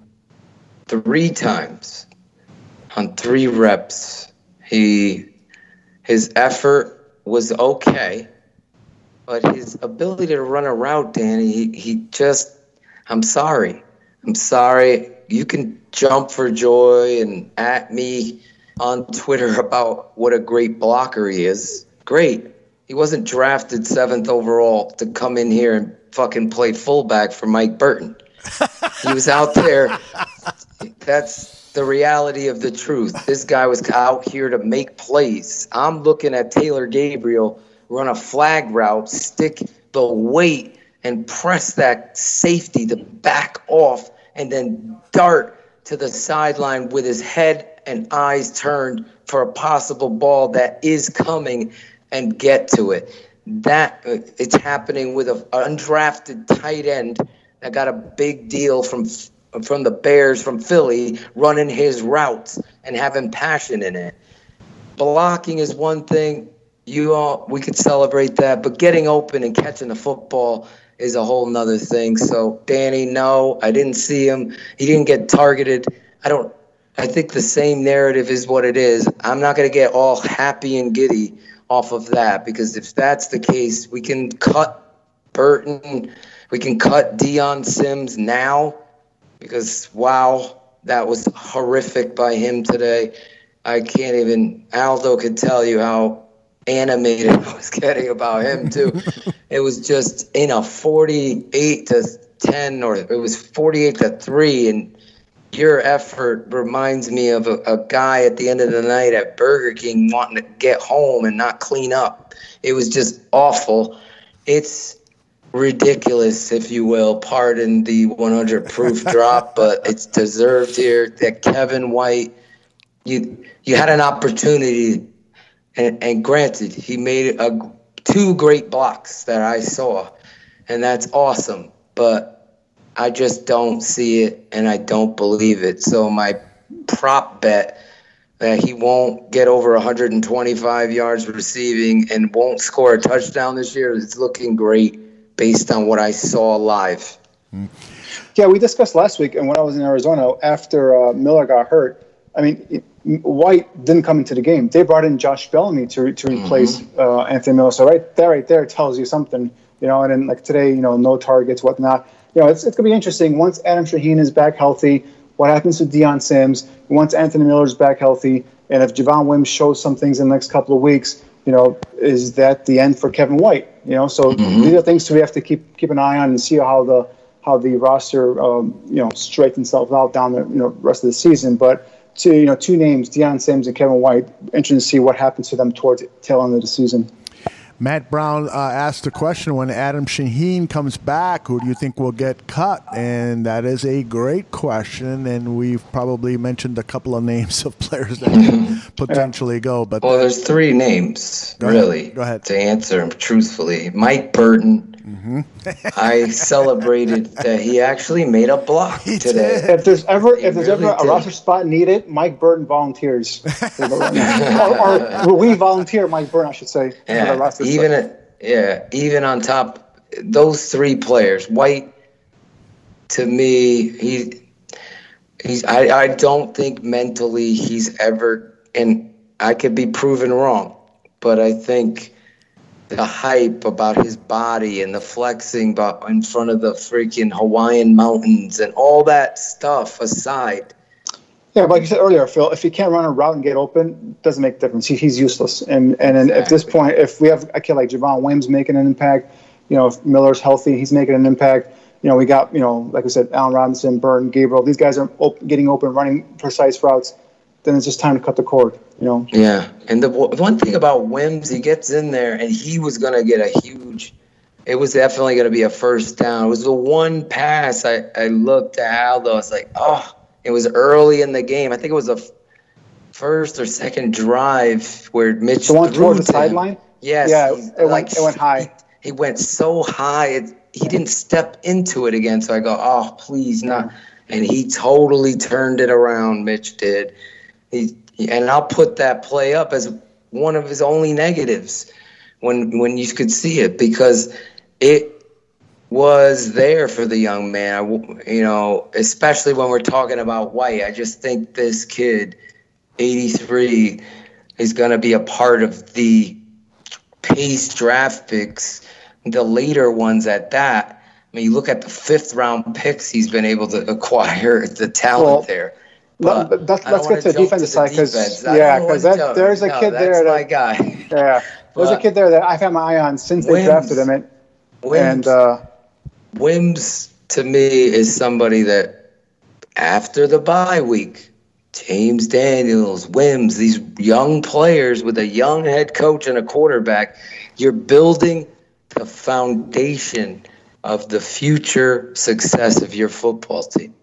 Speaker 4: three times on three reps. He... His effort was okay, but his ability to run a route, Danny, he, he just, I'm sorry. I'm sorry. You can jump for joy and at me on Twitter about what a great blocker he is. Great. He wasn't drafted seventh overall to come in here and fucking play fullback for Mike Burton. He was out there. That's the reality of the truth. This guy was out here to make plays. I'm looking at Taylor Gabriel run a flag route, stick the weight, and press that safety to back off, and then dart to the sideline with his head and eyes turned for a possible ball that is coming, and get to it. That it's happening with an undrafted tight end that got a big deal from from the Bears, from Philly, running his routes and having passion in it. Blocking is one thing. You all, we could celebrate that, but getting open and catching the football is a whole nother thing. So, Danny, no, I didn't see him. He didn't get targeted. I don't. I think the same narrative is what it is. I'm not going to get all happy and giddy off of that, because if that's the case, we can cut Burton, we can cut Deion Sims now. Because, wow, that was horrific by him today. I can't even – Aldo could tell you how animated I was getting about him, too. It was just in a forty-eight to ten, or it was forty-eight to three, and your effort reminds me of a, a guy at the end of the night at Burger King wanting to get home and not clean up. It was just awful. It's – ridiculous, if you will. Pardon the one hundred proof drop, but it's deserved here. That Kevin White, you you had an opportunity, and, and granted, he made a, two great blocks that I saw, and that's awesome. But I just don't see it, and I don't believe it. So my prop bet that he won't get over one hundred twenty-five yards receiving and won't score a touchdown this year is looking great based on what I saw live.
Speaker 3: Yeah, we discussed last week, and when I was in Arizona, after uh, Miller got hurt, I mean, it, White didn't come into the game. They brought in Josh Bellamy to to replace mm-hmm. uh, Anthony Miller. So right there, right there tells you something, you know. And then like today, you know, no targets, whatnot. You know, it's it's gonna be interesting once Adam Shaheen is back healthy. What happens to Deion Sims once Anthony Miller's back healthy? And if Javon Wims shows some things in the next couple of weeks, you know, is that the end for Kevin White? You know, so mm-hmm. these are things we have to keep keep an eye on and see how the how the roster um, you know straightens itself out down the you know rest of the season, but. Two, you know, two names, Deion Sims and Kevin White. Interesting to see what happens to them towards the tail end of the season.
Speaker 1: Matt Brown uh, asked the question, when Adam Shaheen comes back, who do you think will get cut? And that is a great question, and we've probably mentioned a couple of names of players that could potentially go. But
Speaker 4: well, there's three names, go really,
Speaker 1: ahead. Go ahead.
Speaker 4: to answer them truthfully. Mike Burton. Mm-hmm. I celebrated that he actually made a block he today.
Speaker 3: Did. If there's ever he if there's really ever a did. roster spot needed, Mike Burton volunteers. or, or we volunteer Mike Burton, I should say.
Speaker 4: Yeah, even at, yeah, even on top, those three players, White, to me, he he's I, I don't think mentally he's ever, and I could be proven wrong, but I think the hype about his body and the flexing in front of the freaking Hawaiian mountains and all that stuff aside.
Speaker 3: Yeah, but like you said earlier, Phil, if he can't run a route and get open, it doesn't make a difference. He, he's useless. And and exactly. at this point, if we have a kid like Javon Wims making an impact, you know, if Miller's healthy, he's making an impact. You know, we got, you know, like I said, Allen Robinson, Burton, Gabriel. These guys are op- getting open, running precise routes. Then it's just time to cut the cord, you know?
Speaker 4: Yeah, and the one thing about Wims, he gets in there, and he was going to get a huge – it was definitely going to be a first down. It was the one pass I, I looked at Aldo. I was like, oh, it was early in the game. I think it was a f- first or second drive where Mitch
Speaker 3: the one
Speaker 4: threw
Speaker 3: toward the sideline?
Speaker 4: Yes.
Speaker 3: Yeah, it,
Speaker 4: like,
Speaker 3: went, it went high.
Speaker 4: He, he went so high. It, he didn't step into it again, so I go, oh, please not. And he totally turned it around, Mitch did. He, and I'll put that play up as one of his only negatives when when you could see it, because it was there for the young man. I, you know, especially when we're talking about White. I just think this kid, eighty-three, is going to be a part of the pace draft picks, the later ones at that. I mean, you look at the fifth round picks he's been able to acquire, the talent
Speaker 3: well,
Speaker 4: there.
Speaker 3: But but that's, let's get to the defensive side because yeah, because there's a
Speaker 4: no,
Speaker 3: kid
Speaker 4: that's
Speaker 3: there that
Speaker 4: my guy.
Speaker 3: Yeah, there's a kid there that I've had my eye on since they
Speaker 4: Wims,
Speaker 3: drafted him. And,
Speaker 4: Wims,
Speaker 3: and uh,
Speaker 4: Wims to me is somebody that after the bye week, James Daniels, Wims, these young players with a young head coach and a quarterback, you're building the foundation of the future success of your football team.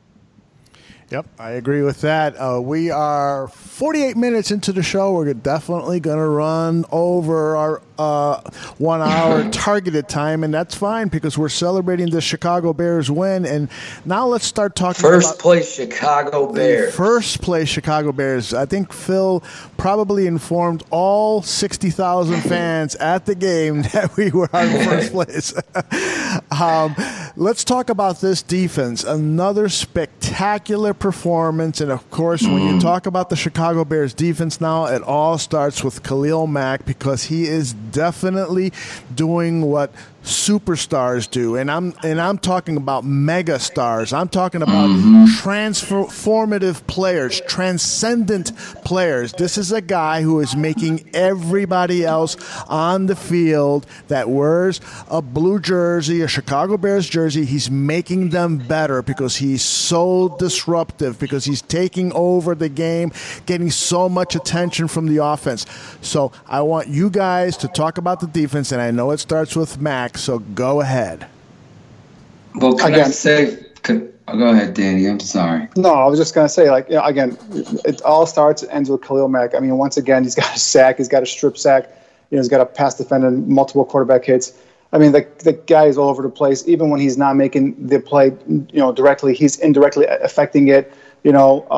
Speaker 1: Yep, I agree with that. Uh, we are forty-eight minutes into the show. We're definitely going to run over our uh, one-hour targeted time, and that's fine because we're celebrating the Chicago Bears win. And now let's start talking
Speaker 4: first
Speaker 1: about
Speaker 4: place Chicago Bears.
Speaker 1: First place Chicago Bears. I think Phil probably informed all sixty thousand fans at the game that we were in first place. um, let's talk about this defense. Another spectacular performance, and of course when you talk about the Chicago Bears defense now, it all starts with Khalil Mack because he is definitely doing what superstars do, and I'm and I'm talking about mega stars. I'm talking about mm-hmm. transformative players, transcendent players. This is a guy who is making everybody else on the field that wears a blue jersey, a Chicago Bears jersey, he's making them better because he's so disruptive, because he's taking over the game, getting so much attention from the offense. So I want you guys to talk about the defense, and I know it starts with Mac. So go ahead.
Speaker 4: Well, can
Speaker 3: again,
Speaker 4: I say? Can, oh, go ahead, Danny. I'm sorry.
Speaker 3: No, I was just going to say, like, you know, again, it all starts and ends with Khalil Mack. I mean, once again, he's got a sack, he's got a strip sack, you know, he's got a pass defender, multiple quarterback hits. I mean, the the guy is all over the place. Even when he's not making the play, you know, directly, he's indirectly affecting it. You know, um,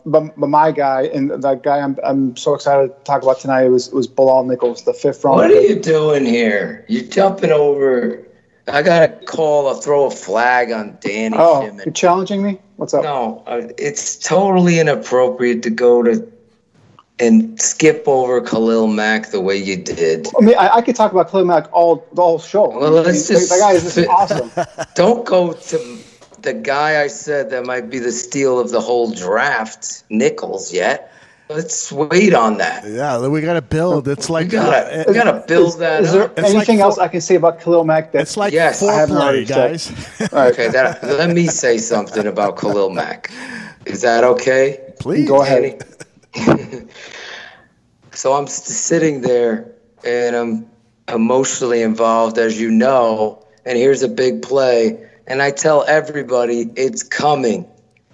Speaker 3: but, but my guy and that guy I'm I'm so excited to talk about tonight was was Bilal Nichols, the fifth round.
Speaker 4: What are you doing here? You're jumping over. I gotta call or throw a flag on Danny
Speaker 3: Oh,
Speaker 4: Shimon.
Speaker 3: you're challenging me? What's up?
Speaker 4: No, uh, it's totally inappropriate to go to and skip over Khalil Mack the way you did.
Speaker 3: I mean, I, I could talk about Khalil Mack all the whole show.
Speaker 4: Well, let's
Speaker 3: I mean,
Speaker 4: just
Speaker 3: that guy is just
Speaker 4: fit-
Speaker 3: awesome.
Speaker 4: Don't go to the guy I said that might be the steal of the whole draft, Nichols, yet. Let's wait on that.
Speaker 1: Yeah, we got to build. It's
Speaker 4: We
Speaker 1: like
Speaker 4: gotta,
Speaker 1: uh,
Speaker 4: we gotta build that
Speaker 3: Is there
Speaker 4: up.
Speaker 1: It's
Speaker 3: anything
Speaker 1: like
Speaker 3: else
Speaker 1: for-
Speaker 3: I can say about Khalil Mack? That
Speaker 1: it's like
Speaker 4: Yes. I
Speaker 3: haven't
Speaker 1: foreplay,
Speaker 3: already said.
Speaker 1: guys.
Speaker 3: all right,
Speaker 4: Okay, that, let me say something about Khalil Mack. Is that okay?
Speaker 1: Please
Speaker 3: go ahead.
Speaker 4: Danny? So I'm st- sitting there and I'm emotionally involved, as you know, and here's a big play. And I tell everybody it's coming.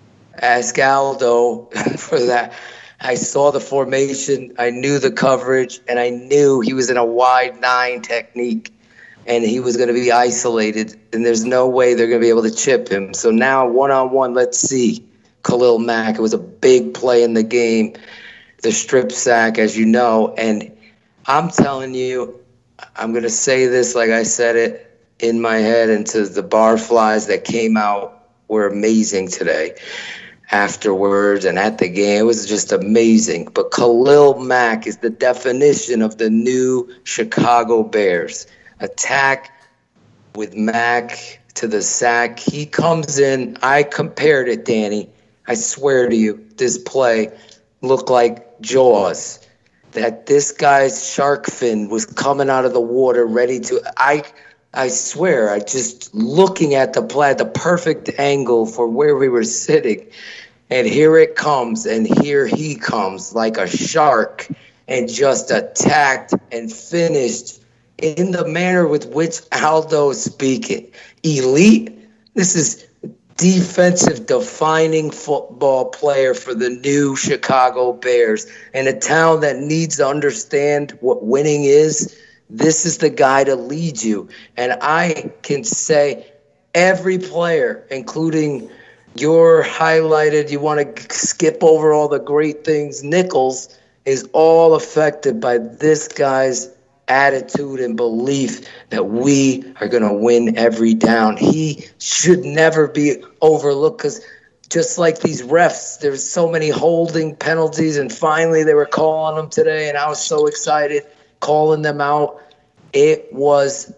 Speaker 4: Ask Aldo for that. I saw the formation, I knew the coverage, and I knew he was in a wide nine technique, and he was going to be isolated, and there's no way they're going to be able to chip him. So now, one-on-one, let's see Khalil Mack. It was a big play in the game, the strip sack, as you know, and I'm telling you, I'm going to say this like I said it in my head, and to the barflies that came out were amazing today. Afterwards and at the game, it was just amazing. But Khalil Mack is the definition of the new Chicago Bears. Attack with Mack to the sack. He comes in. I compared it, Danny. I swear to you, this play looked like Jaws. That this guy's shark fin was coming out of the water ready to... I I swear, I just looking at the play, the perfect angle for where we were sitting. And here it comes, and here he comes like a shark and just attacked and finished in the manner with which Aldo is speaking. Elite. This is defensive defining football player for the new Chicago Bears. And a town that needs to understand what winning is, this is the guy to lead you. And I can say every player, including your highlighted, you want to skip over all the great things, Nichols, is all affected by this guy's attitude and belief that we are going to win every down. He should never be overlooked because just like these refs, there's so many holding penalties, and finally they were calling them today, and I was so excited calling them out. It was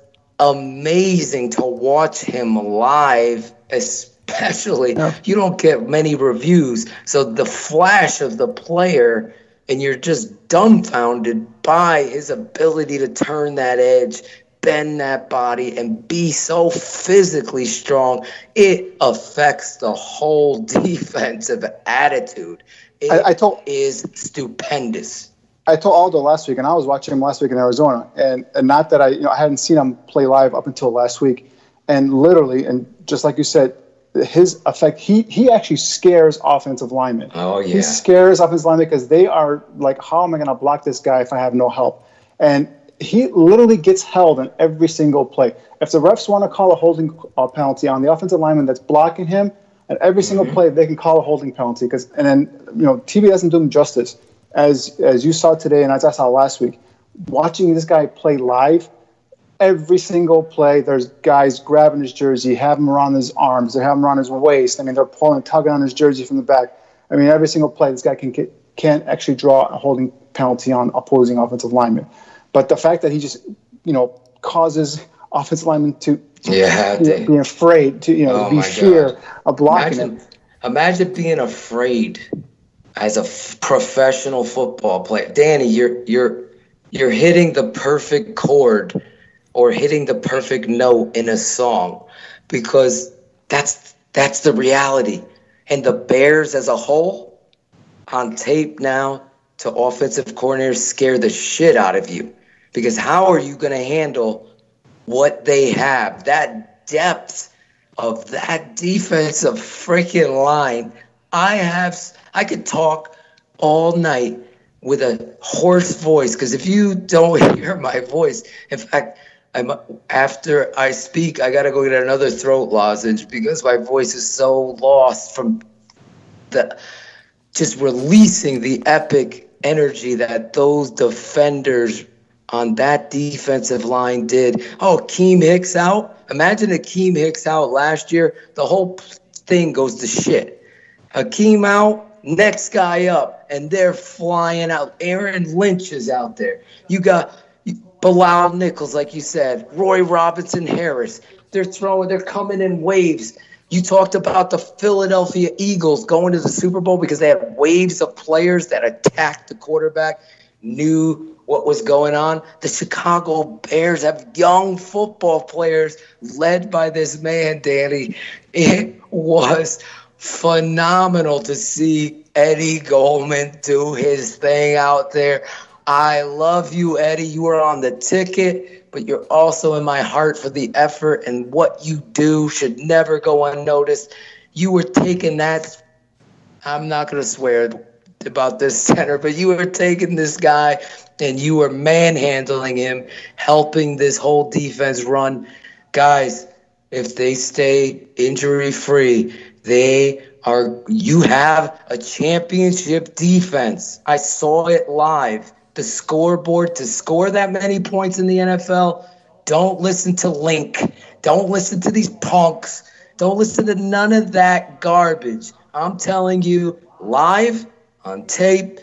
Speaker 4: amazing to watch him live, especially. Yeah. You don't get many reviews, so the flash of the player, and you're just dumbfounded by his ability to turn that edge, bend that body, and be so physically strong. It affects the whole defensive attitude. It I, I told, is stupendous.
Speaker 3: I told Aldo last week, and I was watching him last week in Arizona, and, and not that I, you know, I hadn't seen him play live up until last week, and literally, and just like you said, his effect, he he actually scares offensive linemen.
Speaker 4: Oh, yeah.
Speaker 3: He scares offensive linemen because they are like, how am I going to block this guy if I have no help? And he literally gets held in every single play. If the refs want to call a holding uh, penalty on the offensive lineman that's blocking him, at every single mm-hmm. play, they can call a holding penalty. Because, and then, you know, T V doesn't do him justice. As as you saw today, and as I saw last week, watching this guy play live, every single play, there's guys grabbing his jersey, have him around his arms, they have him around his waist. I mean, they're pulling, tugging on his jersey from the back. I mean, every single play, this guy can get, can't actually draw a holding penalty on opposing offensive linemen. But the fact that he just, you know, causes offensive linemen to,
Speaker 4: yeah,
Speaker 3: to you know, be afraid, to, you know,
Speaker 4: oh
Speaker 3: be fear God. of blocking
Speaker 4: imagine,
Speaker 3: him.
Speaker 4: Imagine being afraid as a f- professional football player. Danny, you're you're you're hitting the perfect chord or hitting the perfect note in a song, because that's that's the reality. And the Bears as a whole, on tape now, to offensive coordinators, scare the shit out of you. Because how are you going to handle what they have? That depth of that defensive freaking line. I have, I could talk all night with a hoarse voice, because if you don't hear my voice, in fact, I'm, after I speak, I got to go get another throat lozenge because my voice is so lost from the just releasing the epic energy that those defenders on that defensive line did. Oh, Akeem Hicks out. Imagine Akeem Hicks out last year. The whole thing goes to shit. Akeem out, next guy up, and they're flying out. Aaron Lynch is out there. You got Bilal Nichols, like you said, Roy Robinson Harris. They're throwing, they're coming in waves. You talked about the Philadelphia Eagles going to the Super Bowl because they had waves of players that attacked the quarterback, knew what was going on. The Chicago Bears have young football players led by this man, Danny. It was phenomenal to see Eddie Goldman do his thing out there. I love you, Eddie. You are on the ticket, but you're also in my heart for the effort, and what you do should never go unnoticed. You were taking that, I'm not going to swear about this center, but you were taking this guy and you were manhandling him, helping this whole defense run. Guys, if they stay injury-free, they are, you have a championship defense. I saw it live. The scoreboard, to score that many points in the N F L, don't listen to Link. Don't listen to these punks. Don't listen to none of that garbage. I'm telling you, live, on tape,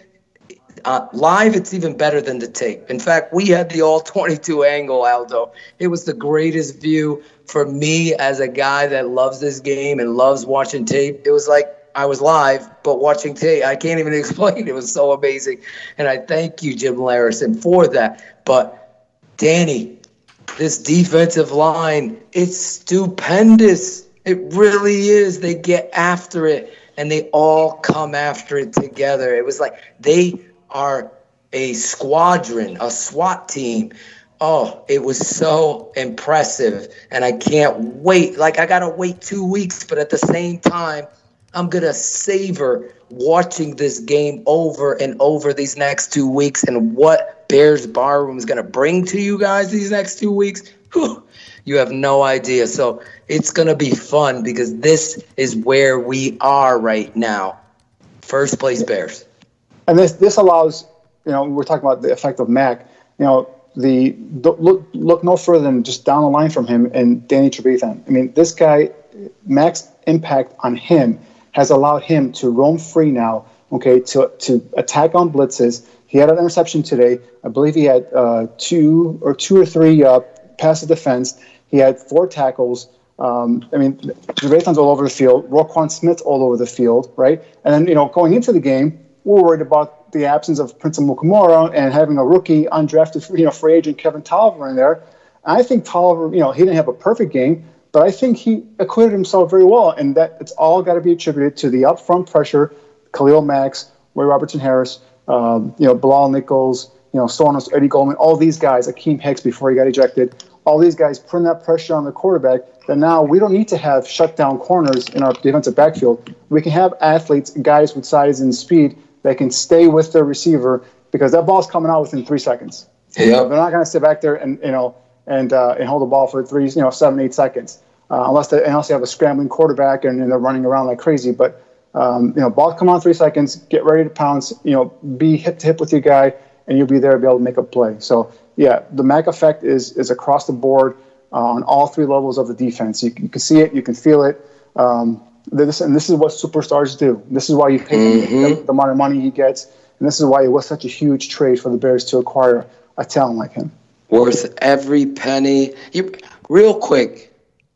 Speaker 4: uh, live, it's even better than the tape. In fact, we had the all twenty-two angle, Aldo. It was the greatest view for me as a guy that loves this game and loves watching tape. It was like I was live, but watching tape, I can't even explain. It was so amazing. And I thank you, Jim Larison, for that. But, Danny, this defensive line, it's stupendous. It really is. They get after it, and they all come after it together. It was like they are a squadron, a SWAT team. Oh, it was so impressive, and I can't wait. Like, I got to wait two weeks, but at the same time, I'm going to savor watching this game over and over these next two weeks and what Bears Barroom is going to bring to you guys these next two weeks. Whew, you have no idea. So it's going to be fun because this is where we are right now. First place Bears.
Speaker 3: And this this allows, you know, we're talking about the effect of Mac. You know, the look look no further than just down the line from him and Danny Trevathan. I mean, this guy, Mac's impact on him has allowed him to roam free now, okay, to to attack on blitzes. He had an interception today. I believe he had uh, two or two or three uh, passes defense. He had four tackles. Um, I mean, Trevathan's all over the field. Roquan Smith's all over the field, right? And then, you know, going into the game, we were worried about the absence of Prince Amukamara and having a rookie undrafted, you know, free agent Kevin Tolliver in there. And I think Tolliver, you know, he didn't have a perfect game, but I think he acquitted himself very well, and that it's all got to be attributed to the upfront pressure. Khalil Max, Roy Robertson Harris, um, you know, Bilal Nichols, you know, Sonos, Eddie Goldman, all these guys, Akeem Hicks before he got ejected, all these guys putting that pressure on the quarterback. That now we don't need to have shutdown corners in our defensive backfield. We can have athletes, guys with size and speed that can stay with their receiver because that ball's coming out within three seconds. Yep. They're not going to sit back there and you know and uh, and hold the ball for three, you know, seven, eight seconds. Uh, unless they unless they have a scrambling quarterback and, and they're running around like crazy. But um, you know, ball come on three seconds, get ready to pounce. You know, be hip to hip with your guy, and you'll be there to be able to make a play. So yeah, the Mac effect is is across the board uh, on all three levels of the defense. You, you can see it, you can feel it. Um, this and this is what superstars do. This is why you pay mm-hmm. the, the amount of money he gets, and this is why it was such a huge trade for the Bears to acquire a talent like him.
Speaker 4: Worth every penny. You, real quick.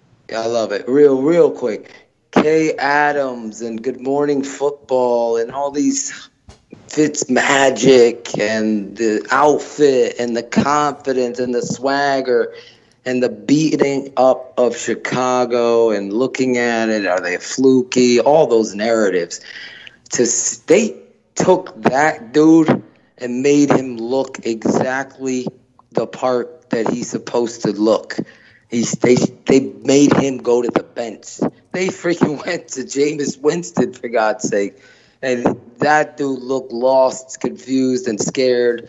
Speaker 4: I love it. Real, real quick. Kay Adams and Good Morning Football and all these Fitz Magic and the outfit and the confidence and the swagger and the beating up of Chicago and looking at it, are they fluky? All those narratives. To they took that dude and made him look exactly the part that he's supposed to look. He's, they they made him go to the bench. They freaking went to Jameis Winston, for God's sake. And that dude looked lost, confused, and scared.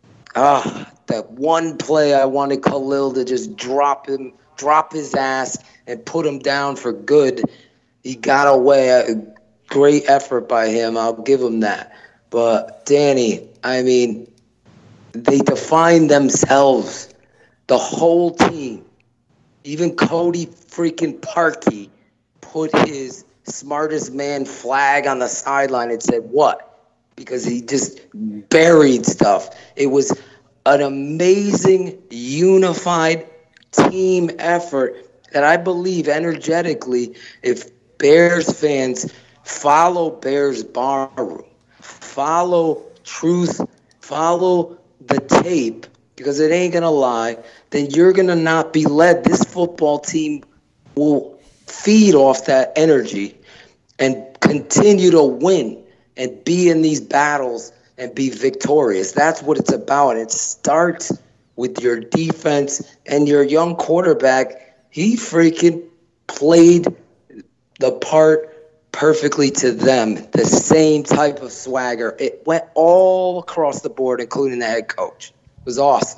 Speaker 4: Ah, that one play I wanted Khalil to just drop him, drop his ass, and put him down for good. He got away. great effort by him. I'll give him that. But Danny, I mean, they defined themselves, the whole team. Even Cody freaking Parkey put his smartest man flag on the sideline and said, what? Because he just buried stuff. It was an amazing, unified team effort that I believe energetically, if Bears fans follow Bears Barroom, follow truth, follow the tape, because it ain't going to lie, then you're going to not be led. This football team will feed off that energy and continue to win and be in these battles and be victorious. That's what it's about. It starts with your defense and your young quarterback. He freaking played the part perfectly to them, the same type of swagger. It went all across the board, including the head coach. It was awesome.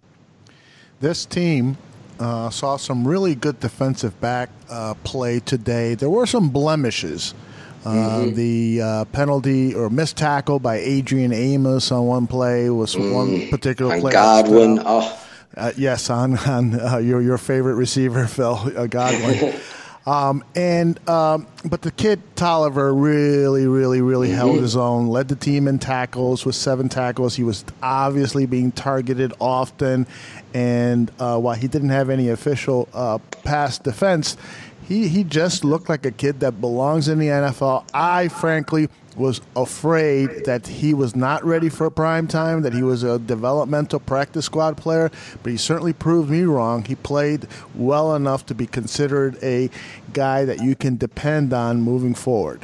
Speaker 1: This team uh, saw some really good defensive back uh, play today. There were some blemishes. Uh, mm-hmm. The uh, penalty or missed tackle by Adrian Amos on one play was mm. one particular
Speaker 4: and
Speaker 1: play.
Speaker 4: Godwin, oh.
Speaker 1: Uh, yes, on on uh, your your favorite receiver, Phil uh, Godwin. Um, and um, but the kid Tolliver really, really, really mm-hmm. held his own. Led the team in tackles with seven tackles. He was obviously being targeted often, and uh, while he didn't have any official uh, pass defense, he he just looked like a kid that belongs in the N F L. I frankly was afraid that he was not ready for prime time, that he was a developmental practice squad player, but he certainly proved me wrong. He played well enough to be considered a guy that you can depend on moving forward.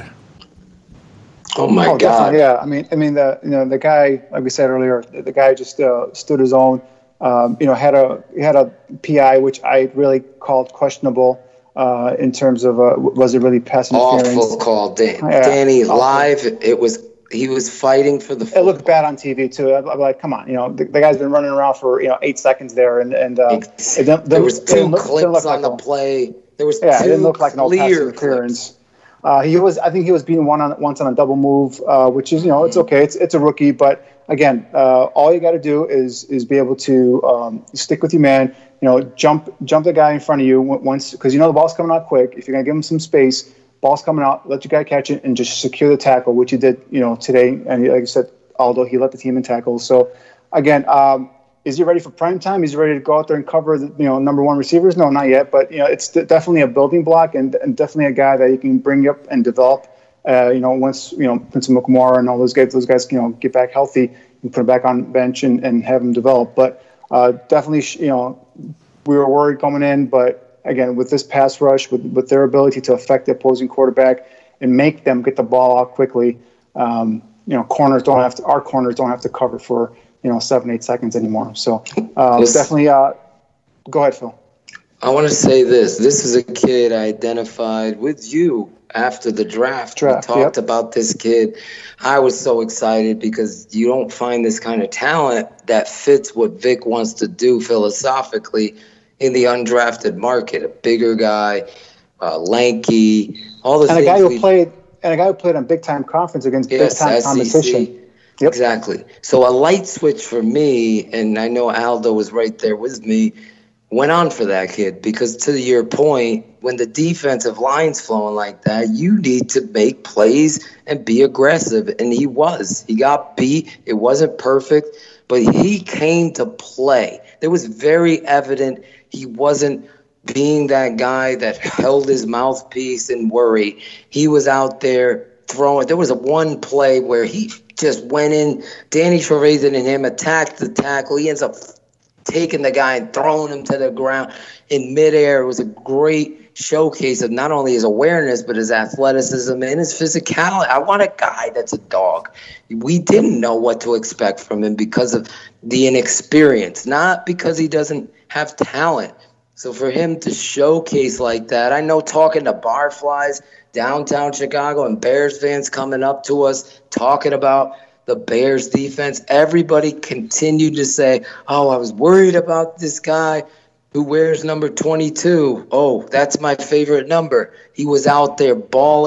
Speaker 4: Oh my
Speaker 3: oh,
Speaker 4: God!
Speaker 3: Yeah, I mean, I mean the you know the guy, like we said earlier, the guy just uh, stood his own. Um, you know, had a he had a P I which I really called questionable. Uh, in terms of uh, was it really pass interference?
Speaker 4: Awful call, Dan-
Speaker 3: yeah,
Speaker 4: Danny.
Speaker 3: awful.
Speaker 4: Live, it was he was fighting for the.
Speaker 3: Football. It looked bad on T V too. I'm like, come on, you know, the, the guy's been running around for you know eight seconds there, and and uh,
Speaker 4: it didn't, there was two
Speaker 3: look,
Speaker 4: clips on
Speaker 3: like
Speaker 4: the
Speaker 3: a,
Speaker 4: play. There was
Speaker 3: yeah,
Speaker 4: two
Speaker 3: it didn't look like no pass interference. Uh, he was, I think, he was beaten one on once on a double move, uh, which is you know it's okay. It's it's a rookie, but again, uh, all you got to do is is be able to um, stick with your man. You know, jump jump the guy in front of you once, because you know the ball's coming out quick. If you're going to give him some space, ball's coming out, let your guy catch it and just secure the tackle, which he did, you know, today. And like I said, Aldo, he led the team in tackles. So, again, um, is he ready for prime time? Is he ready to go out there and cover the, you know, number one receivers? No, not yet. But, you know, it's definitely a building block and, and definitely a guy that you can bring up and develop. Uh, you know, once, you know, Prince McMorrow and all those guys, those guys, you know, get back healthy and put him back on bench and, and have him develop. But uh, definitely, you know, we were worried coming in, but again, with this pass rush, with, with their ability to affect the opposing quarterback and make them get the ball out quickly, um, you know, corners don't have to. Our corners don't have to cover for you know seven, eight seconds anymore. So uh, definitely, uh, go ahead, Phil.
Speaker 4: I want to say this. This is a kid I identified with you after the draft.
Speaker 3: draft
Speaker 4: we talked
Speaker 3: yep.
Speaker 4: about this kid. I was so excited because you don't find this kind of talent that fits what Vic wants to do philosophically in the undrafted market. A bigger guy, uh, lanky, all the
Speaker 3: and
Speaker 4: things.
Speaker 3: A guy who
Speaker 4: we,
Speaker 3: played, and a guy who played on big time conference against
Speaker 4: yes,
Speaker 3: big time
Speaker 4: S E C.
Speaker 3: competition.
Speaker 4: Yep. Exactly. So a light switch for me, and I know Aldo was right there with me, went on for that kid, because to your point, when the defensive line's flowing like that, you need to make plays and be aggressive. And he was. He got beat. It wasn't perfect, but he came to play. It was very evident he wasn't being that guy that held his mouthpiece and worried. He was out there throwing. There was a one play where he just went in. Danny Trevathan and him attacked the tackle. He ends up taking the guy and throwing him to the ground in midair. It was a great showcase of not only his awareness, but his athleticism and his physicality. I want a guy that's a dog. We didn't know what to expect from him because of the inexperience, not because he doesn't have talent. So for him to showcase like that, I know talking to Barflies downtown Chicago and Bears fans coming up to us talking about the Bears defense, everybody continued to say, oh, I was worried about this guy who wears number twenty-two. Oh, that's my favorite number. He was out there balling.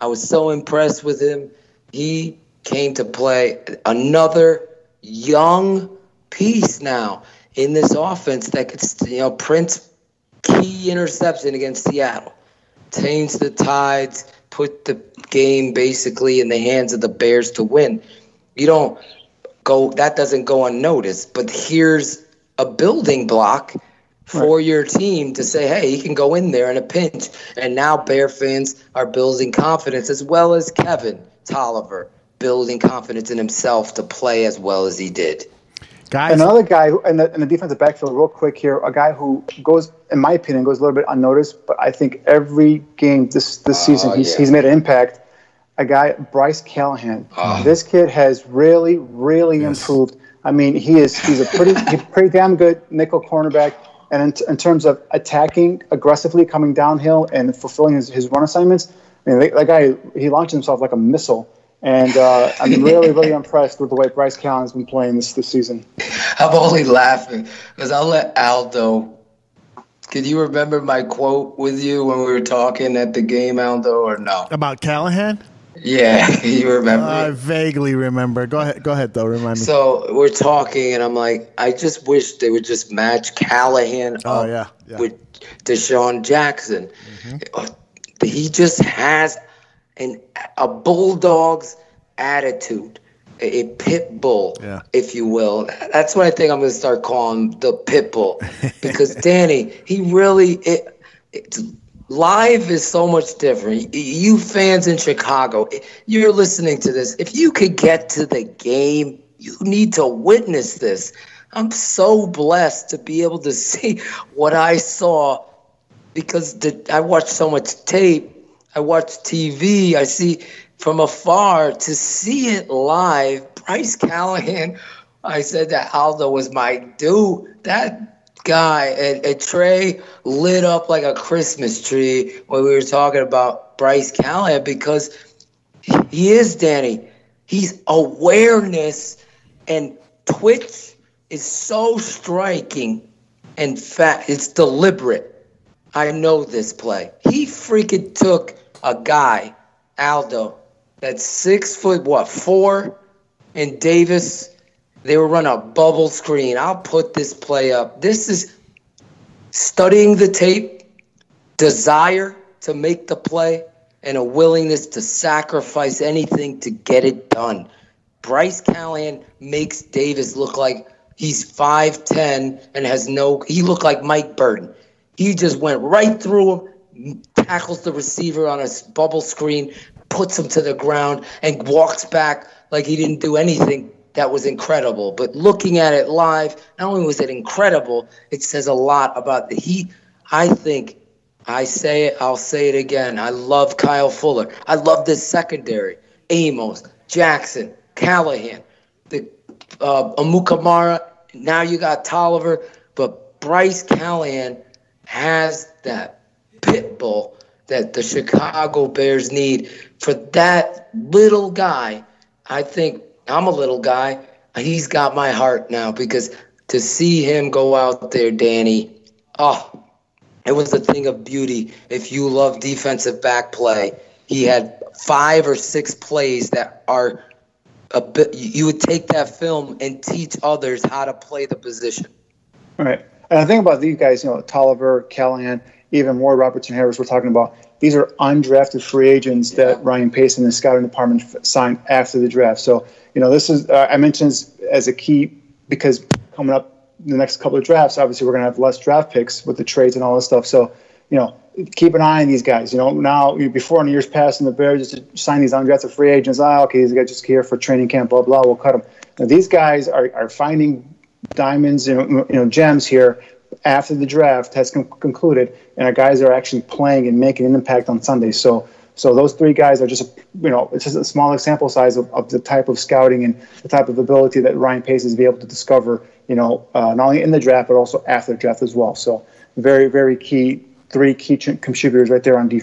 Speaker 4: I was so impressed with him. He came to play another young piece now in this offense that could, you know, Prince key interception against Seattle, change the tides, put the game basically in the hands of the Bears to win. You don't go, that doesn't go unnoticed, but here's a building block for right. your team to say, hey, he can go in there in a pinch. And now Bear fans are building confidence, as well as Kevin Tolliver building confidence in himself to play as well as he did.
Speaker 3: Guys. Another guy who, in, the, in the defensive backfield, real quick here, a guy who goes, in my opinion, goes a little bit unnoticed, but I think every game this this oh, season he's, yeah. he's made an impact. A guy, Bryce Callahan. Oh. This kid has really, really yes. improved. I mean, he is he's a pretty he's pretty damn good nickel cornerback. And in, t- in terms of attacking aggressively, coming downhill and fulfilling his, his run assignments, I mean, that, that guy, he launched himself like a missile. And uh, I'm really, really impressed with the way Bryce Callahan's been playing this this season.
Speaker 4: I'm only laughing because I'll let Aldo. Can you remember my quote with you when we were talking at the game, Aldo, or no?
Speaker 1: About Callahan?
Speaker 4: Yeah, you remember?
Speaker 1: I vaguely remember. Go ahead, go ahead, though. Remind me.
Speaker 4: So we're talking, and I'm like, I just wish they would just match Callahan
Speaker 1: oh,
Speaker 4: up
Speaker 1: yeah, yeah.
Speaker 4: with Deshaun Jackson. Mm-hmm. He just has an a bulldog's attitude, a, a pit bull,
Speaker 1: yeah.
Speaker 4: if you will. That's what I think I'm going to start calling the pit bull, because Danny, he really it, it, live is so much different. You fans in Chicago, you're listening to this. If you could get to the game, you need to witness this. I'm so blessed to be able to see what I saw, because the, I watched so much tape. I watch T V. I see from afar. To see it live, Bryce Callahan, I said that Aldo was my dude. That guy, and, and Trey lit up like a Christmas tree when we were talking about Bryce Callahan, because he, he is, Danny. He's awareness, and Twitch is so striking and fat. It's deliberate. I know this play. He freaking took a guy, Aldo, that's six foot, what, four, and Davis, they were running a bubble screen. I'll put this play up. This is studying the tape, desire to make the play, and a willingness to sacrifice anything to get it done. Bryce Callahan makes Davis look like he's five ten and has no – he looked like Mike Burton. He just went right through him, tackles the receiver on a bubble screen, puts him to the ground, and walks back like he didn't do anything. That was incredible. But looking at it live, not only was it incredible, it says a lot about the he. I think, I say it, I'll say it again. I love Kyle Fuller. I love this secondary. Amos, Jackson, Callahan, the uh, Amukamara. Now you got Tolliver, but Bryce Callahan has that pit bull that the Chicago Bears need. For that little guy, I think I'm a little guy. He's got my heart now, because to see him go out there, Danny, oh, it was a thing of beauty. If you love defensive back play, he had five or six plays that are a bit, you would take that film and teach others how to play the position.
Speaker 3: All right. And I think about these guys, you know, Tolliver, Callahan, even more Robertson Harris we're talking about. These are undrafted free agents yeah. that Ryan Pace and the scouting department signed after the draft. So, you know, this is, uh, I mentioned this as a key because coming up the next couple of drafts, obviously we're going to have less draft picks with the trades and all this stuff. So, you know, keep an eye on these guys. You know, now, before in the years past, and the Bears just sign these undrafted free agents. Ah, okay, these guys just here for training camp, blah, blah, we'll cut them. Now, these guys are, are finding diamonds, you know, you know, gems here after the draft has con- concluded, and our guys are actually playing and making an impact on Sundays. So, so those three guys are just, you know, it's just a small sample size of, of the type of scouting and the type of ability that Ryan Pace is be able to discover, you know, uh, not only in the draft but also after the draft as well. So, very, very key, three key ch- contributors right there on defense.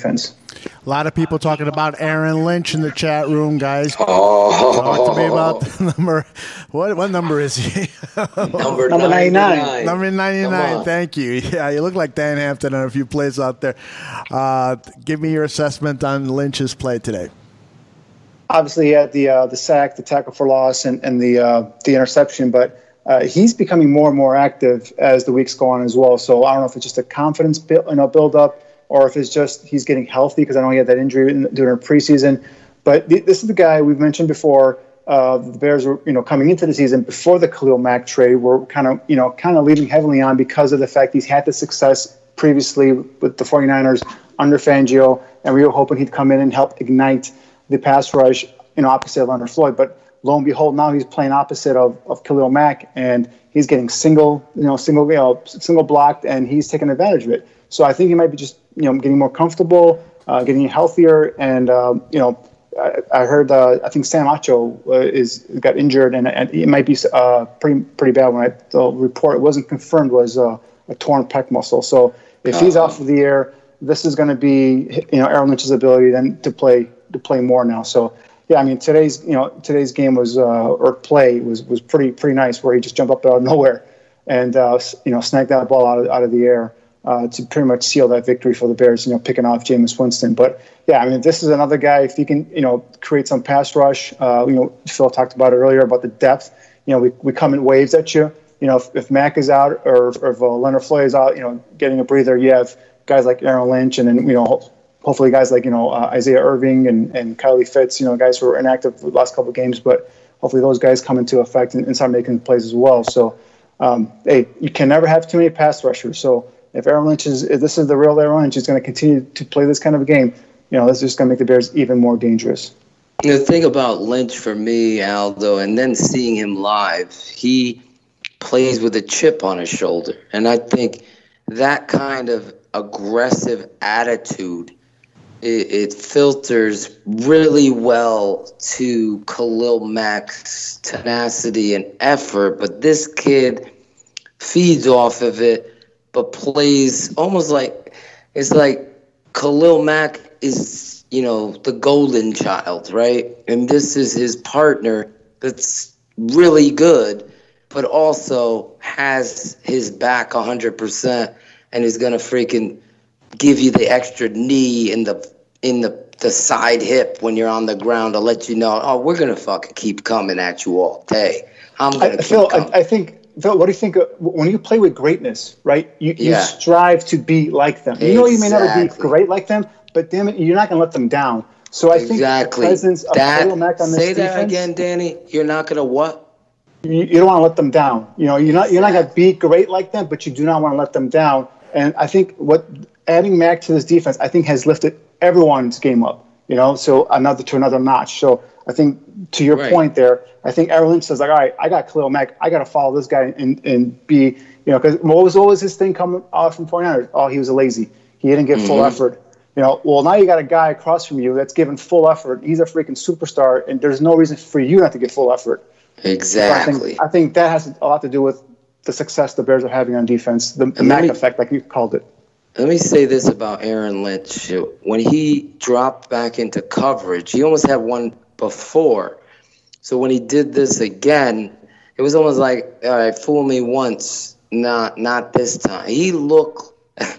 Speaker 1: A lot of people talking about Aaron Lynch in the chat room, guys.
Speaker 4: Oh.
Speaker 1: Talk to me about the number. What what number is he?
Speaker 4: Number,
Speaker 3: Number
Speaker 4: ninety-nine.
Speaker 1: Number ninety-nine. Thank you. Yeah, you look like Dan Hampton on a few plays out there. Uh, give me your assessment on Lynch's play today.
Speaker 3: Obviously, he had the uh, the sack, the tackle for loss, and, and the uh, the interception, but uh, he's becoming more and more active as the weeks go on as well. So I don't know if it's just a confidence build, you know, build up, or if it's just he's getting healthy, because I know he had that injury in, during preseason. But th- this is the guy we've mentioned before. Uh, the Bears were, you know, coming into the season before the Khalil Mack trade, were kind of, you know, kind of leading heavily on because of the fact he's had the success previously with the 49ers under Fangio, and we were hoping he'd come in and help ignite the pass rush, you know, opposite of Leonard Floyd. But lo and behold, now he's playing opposite of, of Khalil Mack, and he's getting single, you know, single, you know, single blocked, and he's taking advantage of it. So I think he might be just, you know, getting more comfortable, uh, getting healthier, and um, you know, I, I heard uh, I think Sam Acho uh, is got injured, and, and it might be uh, pretty pretty bad. When I, the report it wasn't confirmed was uh, a torn pec muscle. So if he's off of the air, this is going to be, you know, Aaron Lynch's ability then to play to play more now. So yeah, I mean today's you know today's game was uh, or play was was pretty pretty nice, where he just jumped up out of nowhere and uh, you know snagged that ball out of out of the air. Uh, to pretty much seal that victory for the Bears, you know, picking off Jameis Winston. But yeah, I mean, this is another guy. If he can, you know, create some pass rush, uh, you know, Phil talked about it earlier about the depth. You know, we, we come in waves at you. You know, if, if Mack is out or, or if uh, Leonard Floyd is out, you know, getting a breather, you have guys like Aaron Lynch, and then you know, ho- hopefully guys like you know uh, Isaiah Irving and and Kylie Fitz. You know, guys who were inactive the last couple of games, but hopefully those guys come into effect and, and start making plays as well. So, um, hey, you can never have too many pass rushers. So. If Aaron Lynch is, if this is the real Aaron Lynch, is going to continue to play this kind of a game, you know, this is just going to make the Bears even more dangerous.
Speaker 4: The thing about Lynch for me, Aldo, and then seeing him live, he plays with a chip on his shoulder. And I think that kind of aggressive attitude, it, it filters really well to Khalil Mack's tenacity and effort. But this kid feeds off of it, but plays almost like it's like Khalil Mack is, you know, the golden child, right? And this is his partner that's really good, but also has his back one hundred percent and is going to freaking give you the extra knee in the in the, the side hip when you're on the ground to let you know, oh, we're going to fucking keep coming at you all day. I'm going to keep
Speaker 3: Phil,
Speaker 4: coming.
Speaker 3: I, I think... Phil, what do you think of, when you play with greatness, right? You,
Speaker 4: Yeah.
Speaker 3: you strive to be like them. You know you may never be
Speaker 4: Exactly.
Speaker 3: great like them, but damn it, you're not going to let them down. So I think
Speaker 4: Exactly.
Speaker 3: the presence of
Speaker 4: That,
Speaker 3: Khalil Mack on this
Speaker 4: say that
Speaker 3: defense,
Speaker 4: again, Danny. You're not going to what?
Speaker 3: you, you don't want to let them down. You know, you're not you're not going to be great like them, but you do not want to let them down. And I think what adding Mack to this defense, I think, has lifted everyone's game up. You know, so another to another notch. So I think to your
Speaker 4: Right.
Speaker 3: point there, I think Aaron Lynch says like, all right, I got Khalil Mack, I got to follow this guy and and be, you know, because what was always his thing coming out from 49ers? Oh, he was a lazy. He didn't give full
Speaker 4: Mhm.
Speaker 3: effort. You know, well now you got a guy across from you that's giving full effort. He's a freaking superstar, and there's no reason for you not to give full effort. So I
Speaker 4: Exactly.
Speaker 3: think I think that has a lot to do with the success the Bears are having on defense, the, the
Speaker 4: And let
Speaker 3: Mack
Speaker 4: me-
Speaker 3: effect, like you called it.
Speaker 4: Let me say this about Aaron Lynch. When he dropped back into coverage, he almost had one before. So when he did this again, it was almost like, all right, fool me once, not not this time. He looked,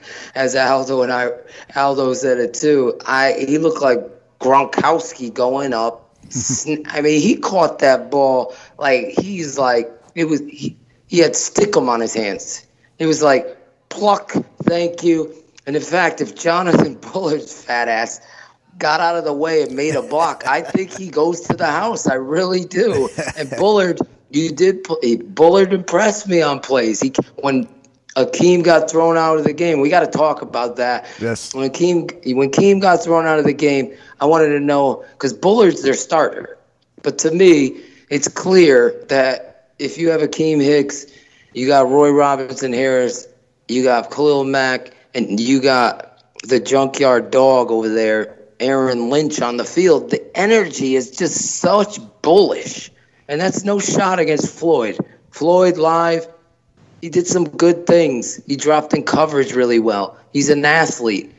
Speaker 4: as Aldo and I, Aldo said it too, I he looked like Gronkowski going up. I mean, he caught that ball like he's like, it was, he, he had stickum on his hands. It was like, pluck, thank you. And in fact, if Jonathan Bullard's fat ass got out of the way and made a block, I think he goes to the house. I really do. And Bullard, you did. Bullard impressed me on plays. He when Akeem got thrown out of the game, we got to talk about that.
Speaker 1: Yes.
Speaker 4: When Akeem when Akeem got thrown out of the game, I wanted to know because Bullard's their starter. But to me, it's clear that if you have Akeem Hicks, you got Roy Robinson Harris, you got Khalil Mack, and you got the junkyard dog over there, Aaron Lynch, on the field. The energy is just such bullish. And that's no shot against Floyd. Floyd live, he did some good things. He dropped in coverage really well. He's an athlete.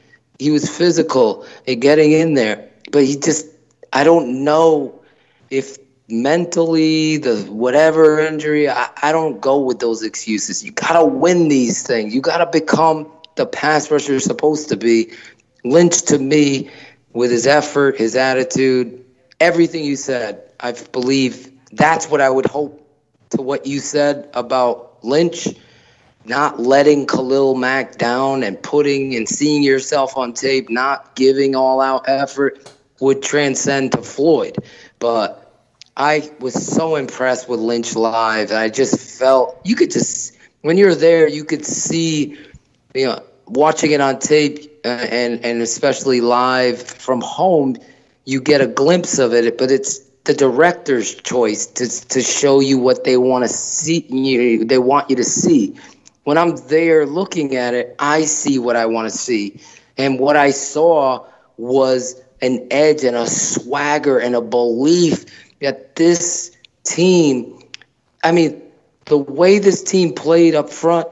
Speaker 4: he was physical and getting in there, but he just, I don't know if mentally, the whatever injury, I, I don't go with those excuses. You got to win these things. You got to become the pass rusher you're supposed to be. Lynch, to me, with his effort, his attitude, everything you said, I believe that's what I would hope to what you said about Lynch, not letting Khalil Mack down and putting and seeing yourself on tape, not giving all-out effort would transcend to Floyd. But I was so impressed with Lynch live. I just felt you could just when you're there, you could see, you know, watching it on tape uh, and and especially live from home, you get a glimpse of it. But it's the director's choice to to show you what they want to see. You, they want you to see. When I'm there looking at it, I see what I want to see, and what I saw was an edge and a swagger and a belief that this team, I mean, the way this team played up front,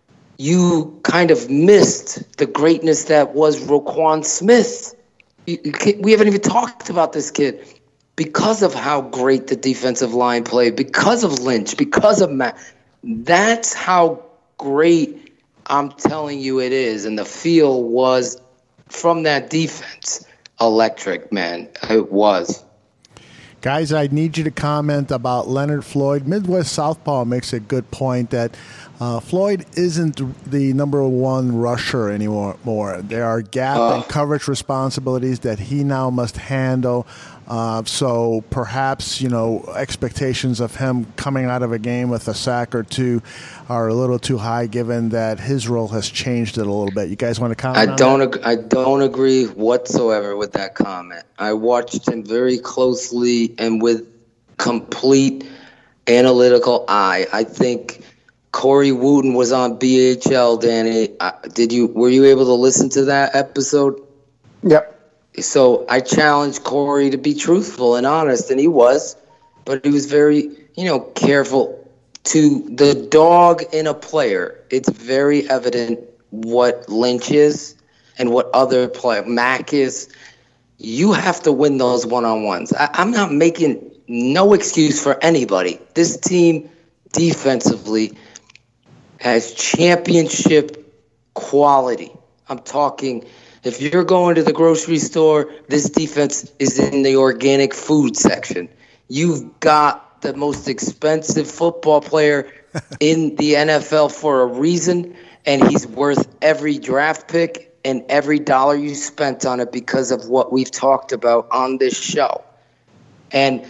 Speaker 4: you kind of missed the greatness that was Roquan Smith. You, you we haven't even talked about this kid because of how great the defensive line played, because of Lynch, because of Matt. That's how great I'm telling you it is. And the feel was from that defense electric, man. It was.
Speaker 1: Guys, I need you to comment about Leonard Floyd. Midwest Southpaw makes a good point that uh, Floyd isn't the number one rusher anymore. More. There are gap uh. and coverage responsibilities that he now must handle. Uh, so perhaps, you know, expectations of him coming out of a game with a sack or two are a little too high, given that his role has changed it a little bit. You guys want to comment
Speaker 4: I
Speaker 1: on
Speaker 4: don't
Speaker 1: that?
Speaker 4: Ag- I don't agree whatsoever with that comment. I watched him very closely and with complete analytical eye. I think Corey Wooten was on B H L, Danny. Uh, did you were you able to listen to that episode?
Speaker 3: Yep.
Speaker 4: So I challenged Corey to be truthful and honest, and he was, but he was very, you know, careful. To the dog in a player, it's very evident what Lynch is and what other player, Mack is. You have to win those one-on-ones. I, I'm not making no excuse for anybody. This team defensively has championship quality. I'm talking... If you're going to the grocery store, this defense is in the organic food section. You've got the most expensive football player in the N F L for a reason, and he's worth every draft pick and every dollar you spent on it because of what we've talked about on this show. And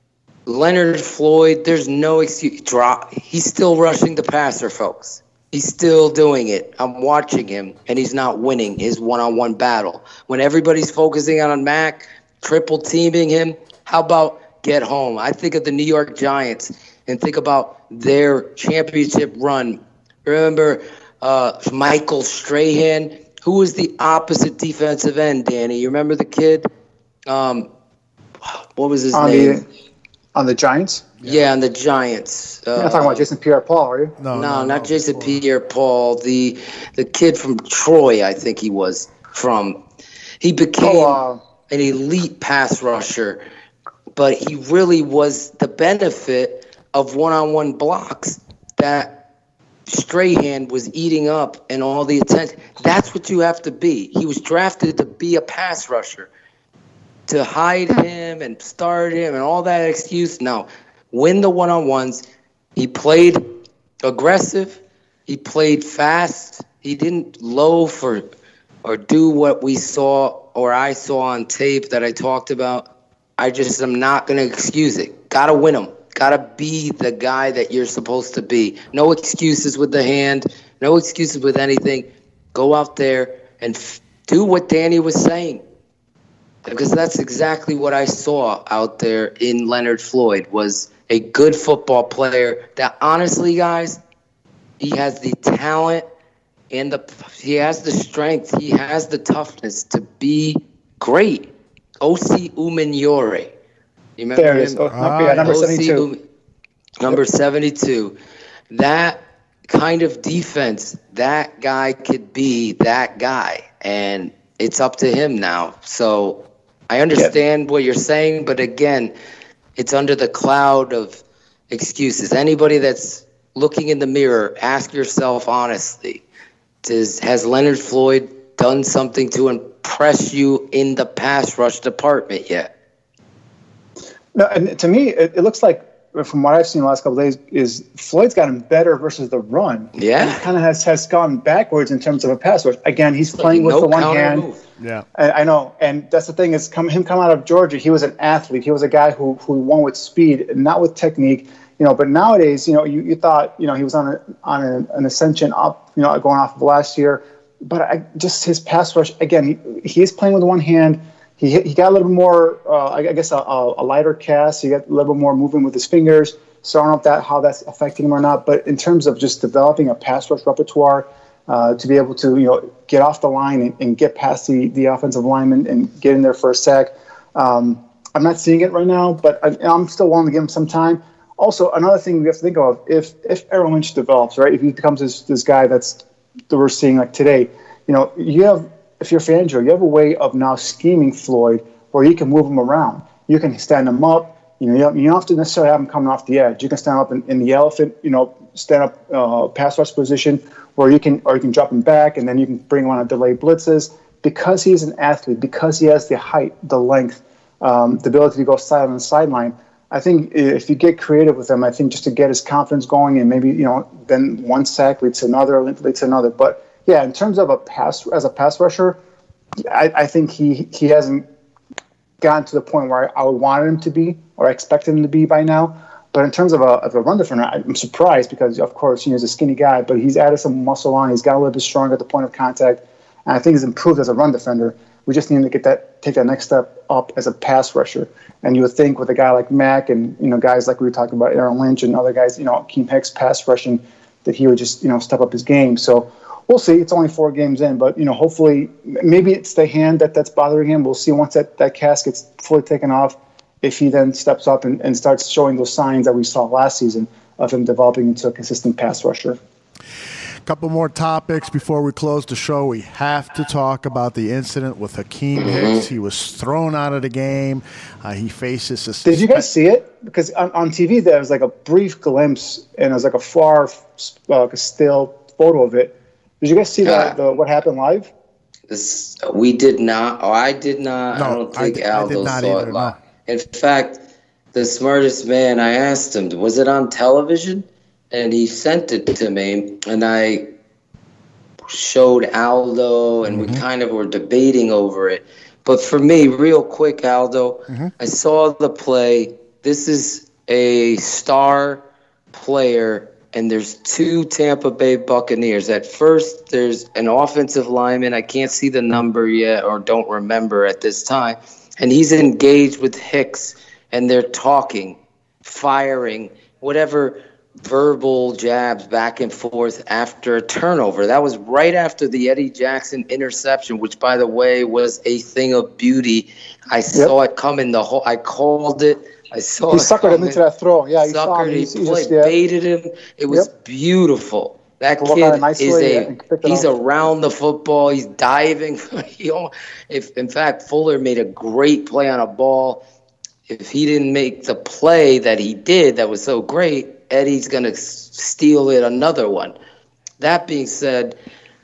Speaker 4: Leonard Floyd, there's no excuse. Drop. He's still rushing the passer, folks. He's still doing it. I'm watching him, and he's not winning his one-on-one battle. When everybody's focusing on Mack, triple teaming him, how about get home? I think of the New York Giants and think about their championship run. Remember uh, Michael Strahan, who was the opposite defensive end, Danny? You remember the kid? Um, what was his
Speaker 3: on
Speaker 4: name?
Speaker 3: The, on the Giants?
Speaker 4: Yeah, on the Giants. Uh,
Speaker 3: You're not talking about Jason Pierre-Paul, are you?
Speaker 1: No,
Speaker 4: No,
Speaker 1: no,
Speaker 4: not
Speaker 1: no,
Speaker 4: Jason
Speaker 1: before.
Speaker 4: Pierre-Paul. The the kid from Troy, I think he was from. He became
Speaker 3: Oh, uh,
Speaker 4: an elite pass rusher, but he really was the benefit of one-on-one blocks that Strahan was eating up and all the attention. That's what you have to be. He was drafted to be a pass rusher. To hide him and start him and all that excuse, no. Win the one-on-ones. He played aggressive. He played fast. He didn't loaf or, or do what we saw or I saw on tape that I talked about. I just am not going to excuse it. Got to win them. Got to be the guy that you're supposed to be. No excuses with the hand. No excuses with anything. Go out there and f- do what Danny was saying. Because that's exactly what I saw out there in Leonard Floyd was a good football player that honestly, guys, he has the talent and the he has the strength, he has the toughness to be great. Osi Umenyiore. You remember
Speaker 3: there it is.
Speaker 4: him?
Speaker 3: Oh,
Speaker 1: Ah,
Speaker 3: yeah, number
Speaker 4: Osi
Speaker 3: seventy-two.
Speaker 4: Um- number seventy-two. That kind of defense, that guy could be that guy. And it's up to him now. So I understand yeah. what you're saying, but again, it's under the cloud of excuses. Anybody that's looking in the mirror, ask yourself honestly, does, has Leonard Floyd done something to impress you in the pass rush department yet?
Speaker 3: No, and to me, it, it looks like, from what I've seen the last couple of days, is Floyd's gotten better versus the run.
Speaker 4: Yeah.
Speaker 3: He kind of has, has gone backwards in terms of a pass rush. Again, he's it's playing like with no the one hand.
Speaker 4: Move.
Speaker 1: Yeah.
Speaker 3: I, I know. And that's the thing is, come, him coming out of Georgia, he was an athlete. He was a guy who, who won with speed, not with technique. You know, but nowadays, you know, you, you thought, you know, he was on a, on a, an ascension up, you know, going off of last year. But I, just his pass rush, again, he, he is playing with one hand. He he got a little bit more, uh, I guess, a, a lighter cast. He got a little bit more movement with his fingers. So I don't know if that how that's affecting him or not. But in terms of just developing a pass rush repertoire, uh, to be able to you know get off the line and, and get past the, the offensive lineman and get in there for a sack, um, I'm not seeing it right now. But I, I'm still willing to give him some time. Also, another thing we have to think of, if if Aaron Lynch develops, right, if he becomes this this guy that's that we're seeing like today, you know, you have. If you're Fangio, you have a way of now scheming Floyd where you can move him around. You can stand him up. You know, you don't, you don't have to necessarily have him coming off the edge. You can stand up in, in the elephant, you know, stand up uh, pass rush position where you can, or you can drop him back and then you can bring him on a delayed blitzes. Because he's an athlete, because he has the height, the length, um, the ability to go sideline to sideline, I think if you get creative with him, I think just to get his confidence going and maybe, you know, then one sack leads to another, leads to another. But yeah, in terms of a pass as a pass rusher, I, I think he, he hasn't gotten to the point where I, I would want him to be or I expect him to be by now. But in terms of a, of a run defender, I'm surprised because, of course, you know, he's a skinny guy, but he's added some muscle on. He's got a little bit stronger at the point of contact, and I think he's improved as a run defender. We just need him to get that, take that next step up as a pass rusher. And you would think with a guy like Mack and you know guys like we were talking about, Aaron Lynch and other guys, you know, Akeem Hicks pass rushing, that he would just you know step up his game. So. We'll see. It's only four games in, but you know, hopefully, maybe it's the hand that, that's bothering him. We'll see once that, that cast gets fully taken off, if he then steps up and, and starts showing those signs that we saw last season of him developing into a consistent pass rusher.
Speaker 1: Couple more topics before we close the show. We have to talk about the incident with Akeem Hicks. He was thrown out of the game. Uh, he faces a.
Speaker 3: Did you guys see it? Because on, on T V there was like a brief glimpse, and it was like a far, uh, still photo of it. Did you guys see
Speaker 4: uh,
Speaker 3: the, the what happened live?
Speaker 4: This, we did not. Oh, I did not.
Speaker 1: No,
Speaker 4: I don't think
Speaker 1: I,
Speaker 4: Aldo
Speaker 1: I did not
Speaker 4: saw
Speaker 1: either,
Speaker 4: it live.
Speaker 1: No.
Speaker 4: In fact, the smartest man, I asked him, was it on television? And he sent it to me, and I showed Aldo, and mm-hmm. we kind of were debating over it. But for me, real quick, Aldo, mm-hmm. I saw the play. This is a star player. And there's two Tampa Bay Buccaneers. At first, there's an offensive lineman. I can't see the number yet or don't remember at this time. And he's engaged with Hicks, and they're talking, firing, whatever verbal jabs back and forth after a turnover. That was right after the Eddie Jackson interception, which, by the way, was a thing of beauty. I yep. saw it coming. The whole. I called it. I saw
Speaker 3: he suckered him into that throw. Yeah, he
Speaker 4: suckered,
Speaker 3: saw him.
Speaker 4: He,
Speaker 3: he,
Speaker 4: he
Speaker 3: played,
Speaker 4: yeah. baited him. It was yep. beautiful. That kid is a he's around the football. He's diving. he, if in fact Fuller made a great play on a ball, if he didn't make the play that he did, that was so great, Eddie's gonna steal it another one. That being said,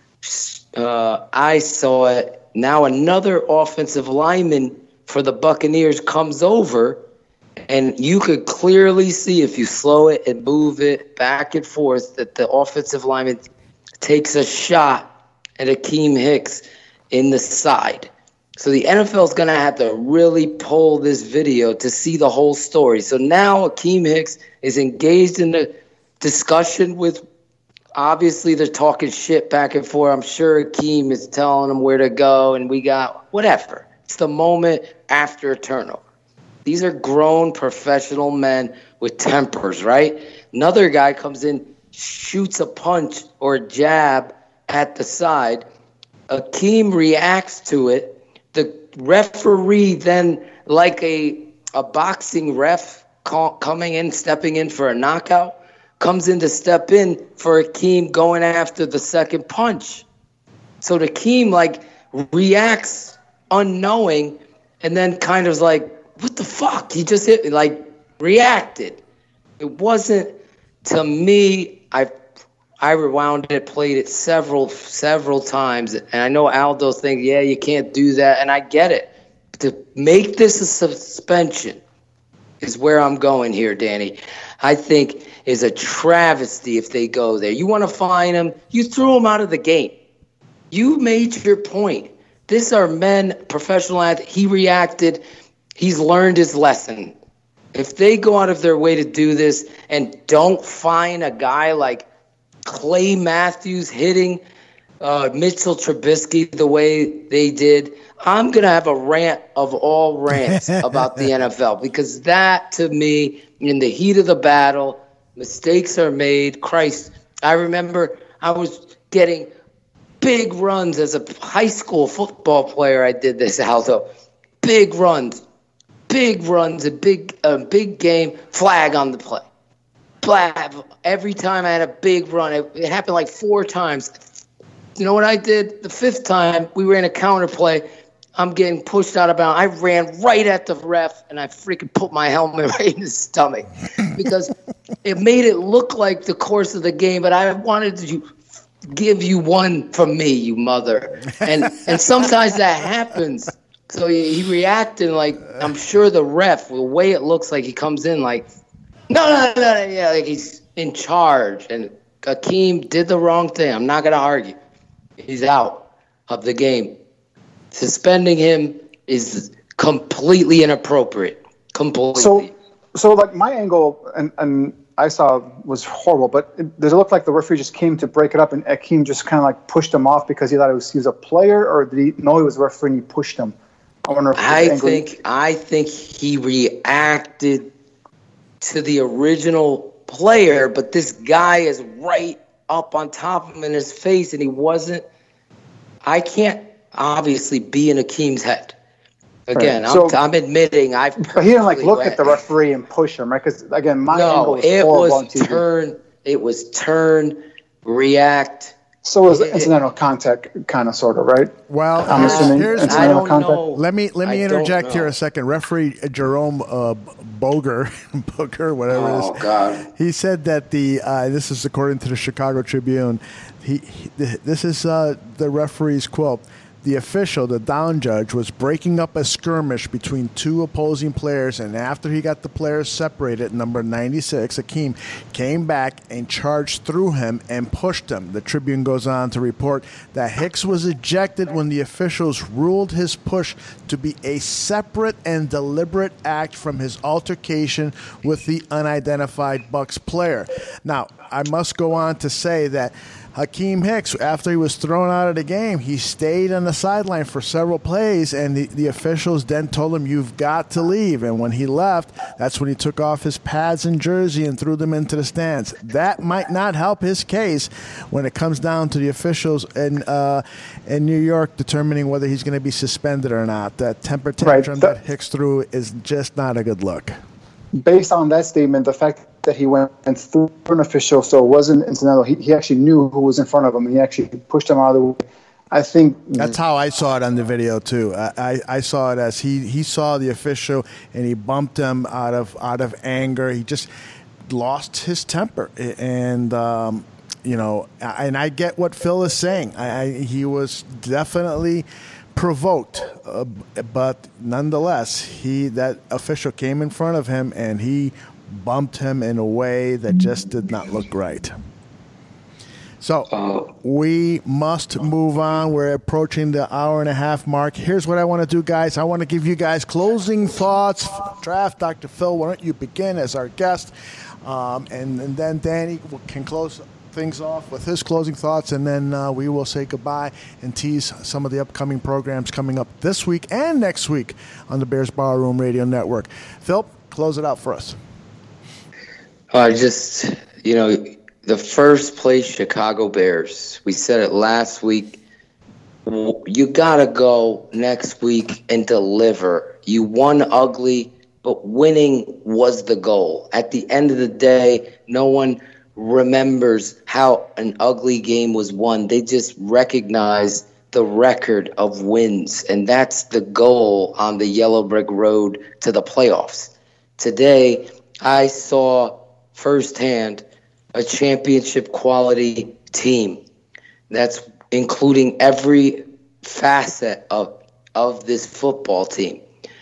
Speaker 4: uh, I saw it. Now another offensive lineman for the Buccaneers comes over. And you could clearly see if you slow it and move it back and forth that the offensive lineman takes a shot at Akeem Hicks in the side. So the N F L is going to have to really pull this video to see the whole story. So now Akeem Hicks is engaged in the discussion with, obviously they're talking shit back and forth. I'm sure Akeem is telling them where to go and we got whatever. It's the moment after a turnover. These are grown professional men with tempers, right? Another guy comes in, shoots a punch or a jab at the side. Akeem reacts to it. The referee then, like a, a boxing ref call, coming in, stepping in for a knockout, comes in to step in for Akeem going after the second punch. So Akeem, like, reacts unknowing and then kind of like, what the fuck? He just hit me, like reacted. It wasn't, to me, I I rewound it, played it several, several times. And I know Aldo thinks, yeah, you can't do that. And I get it. To make this a suspension is where I'm going here, Danny. I think is a travesty if they go there. You want to fine him, you threw him out of the game. You made your point. These are men, professional athletes. He reacted. He's learned his lesson. If they go out of their way to do this and don't fine a guy like Clay Matthews hitting uh, Mitchell Trubisky the way they did, I'm going to have a rant of all rants about the N F L, because that, to me, in the heat of the battle, mistakes are made. Christ, I remember I was getting big runs as a high school football player. I did this, Aldo. Big runs. Big runs, a big, a big game, flag on the play. Flag. Every time I had a big run, it, it happened like four times. You know what I did? The fifth time, we ran a counter play. I'm getting pushed out of bounds. I ran right at the ref, and I freaking put my helmet right in his stomach because it made it look like the course of the game, but I wanted to give you one from me, you mother. And and sometimes that happens. So he, he reacted like, I'm sure the ref, the way it looks like he comes in like, no, no, no, no, yeah, like he's in charge. And Hakeem did the wrong thing. I'm not going to argue. He's out of the game. Suspending him is completely inappropriate. Completely.
Speaker 3: So, so like my angle and, and I saw was horrible, but it, does it look like the referee just came to break it up and Hakeem just kind of like pushed him off because he thought it was, he was a player, or did he know he was a referee and he pushed him? I wonder if
Speaker 4: I think I think he reacted to the original player, but this guy is right up on top of him in his face, and he wasn't. I can't obviously be in Hakeem's head. Again, right. so, I'm, I'm admitting I've.
Speaker 3: But he didn't like look went. at the referee and push him, right? Because again, my
Speaker 4: no,
Speaker 3: angle was
Speaker 4: it
Speaker 3: horrible
Speaker 4: was
Speaker 3: on T V.
Speaker 4: turn. It was turn, react.
Speaker 3: So it was it, incidental contact, kind of, sort of, right?
Speaker 1: Well,
Speaker 3: I'm
Speaker 1: here's,
Speaker 3: assuming
Speaker 1: here's
Speaker 3: incidental
Speaker 4: I don't
Speaker 3: contact.
Speaker 4: know.
Speaker 1: Let me let me
Speaker 4: I
Speaker 1: interject here a second. Referee Jerome uh, Boger, Booker, whatever
Speaker 4: Oh,
Speaker 1: it is.
Speaker 4: God.
Speaker 1: He said that the uh, this is according to the Chicago Tribune. He, he this is uh, the referee's quote. The official, the down judge, was breaking up a skirmish between two opposing players, and after he got the players separated, number ninety-six, Hakeem, came back and charged through him and pushed him. The Tribune goes on to report that Hicks was ejected when the officials ruled his push to be a separate and deliberate act from his altercation with the unidentified Bucks player. Now, I must go on to say that Hakeem Hicks, after he was thrown out of the game, he stayed on the sideline for several plays, and the, the officials then told him, you've got to leave. And when he left, that's when he took off his pads and jersey and threw them into the stands. That might not help his case when it comes down to the officials in uh, in New York determining whether he's going to be suspended or not. That temper tantrum
Speaker 3: Right.
Speaker 1: that Hicks threw is just not a good look.
Speaker 3: Based on that statement, the fact that he went through an official, so it wasn't incidental. He, he actually knew who was in front of him, and he actually pushed him out of the way. I think
Speaker 1: that's how I saw it on the video too. I, I, I saw it as he, he saw the official and he bumped him out of out of anger. He just lost his temper, and um, you know, and I get what Phil is saying. I, I, he was definitely provoked, uh, but nonetheless, he that official came in front of him and he bumped him in a way that just did not look right. So we must move on. We're approaching the hour and a half mark. Here's what I want to do, guys. I want to give you guys closing thoughts. Draft, Doctor Phil, why don't you begin as our guest? Um, and, and then Danny can close things off with his closing thoughts, and then uh, we will say goodbye and tease some of the upcoming programs coming up this week and next week on the Bears Barroom Radio Network. Phil, close it out for us.
Speaker 4: I just, you know, the first place Chicago Bears, we said it last week, you got to go next week and deliver. You won ugly, but winning was the goal. At the end of the day, no one remembers how an ugly game was won. They just recognize the record of wins, and that's the goal on the yellow brick road to the playoffs. Today, I saw firsthand a championship quality team. That's including every facet of of this football team.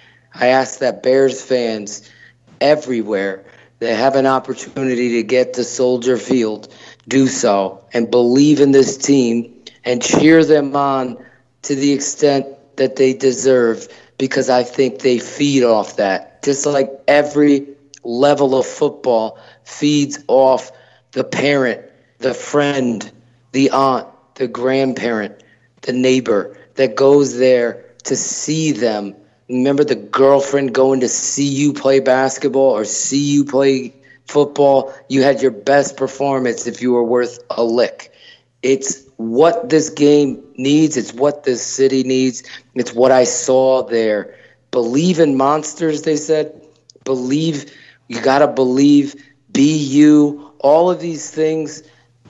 Speaker 4: I ask that Bears fans everywhere that have an opportunity to get to Soldier Field do so and believe in this team and cheer them on to the extent that they deserve, because I think they feed off that. Just like every level of football feeds off the parent, the friend, the aunt, the grandparent, the neighbor that goes there to see them. Remember the girlfriend going to see you play basketball or see you play football? You had your best performance if you were worth a lick. It's what this game needs. It's what this city needs. It's what I saw there. Believe in monsters, they said. Believe. You got to believe. Be you. All of these things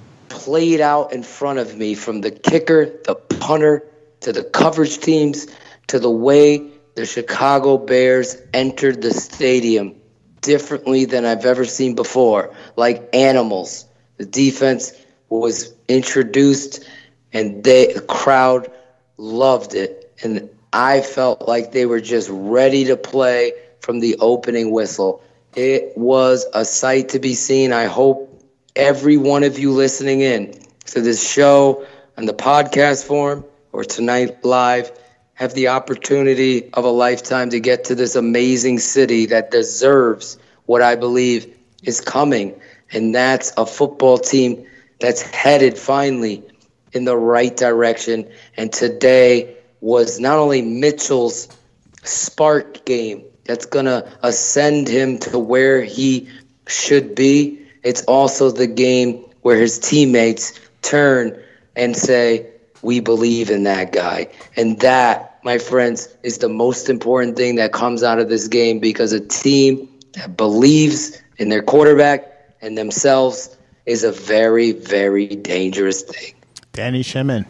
Speaker 4: played out in front of me, from the kicker, the punter, to the coverage teams, to the way the Chicago Bears entered the stadium differently than I've ever seen before, like animals. The defense was introduced, and they, the crowd loved it. And I felt like they were just ready to play from the opening whistle. It was a sight to be seen. I hope every one of you listening in to this show on the podcast form or tonight live have the opportunity of a lifetime to get to this amazing city that deserves what I believe is coming. And that's a football team that's headed finally in the right direction. And today was not only Mitchell's spark game that's going to ascend him to where he should be, it's also the game where his teammates turn and say, we believe in that guy. And that, my friends, is the most important thing that comes out of this game, because a team that believes in their quarterback and themselves is a very, very dangerous thing.
Speaker 1: Danny Shemin.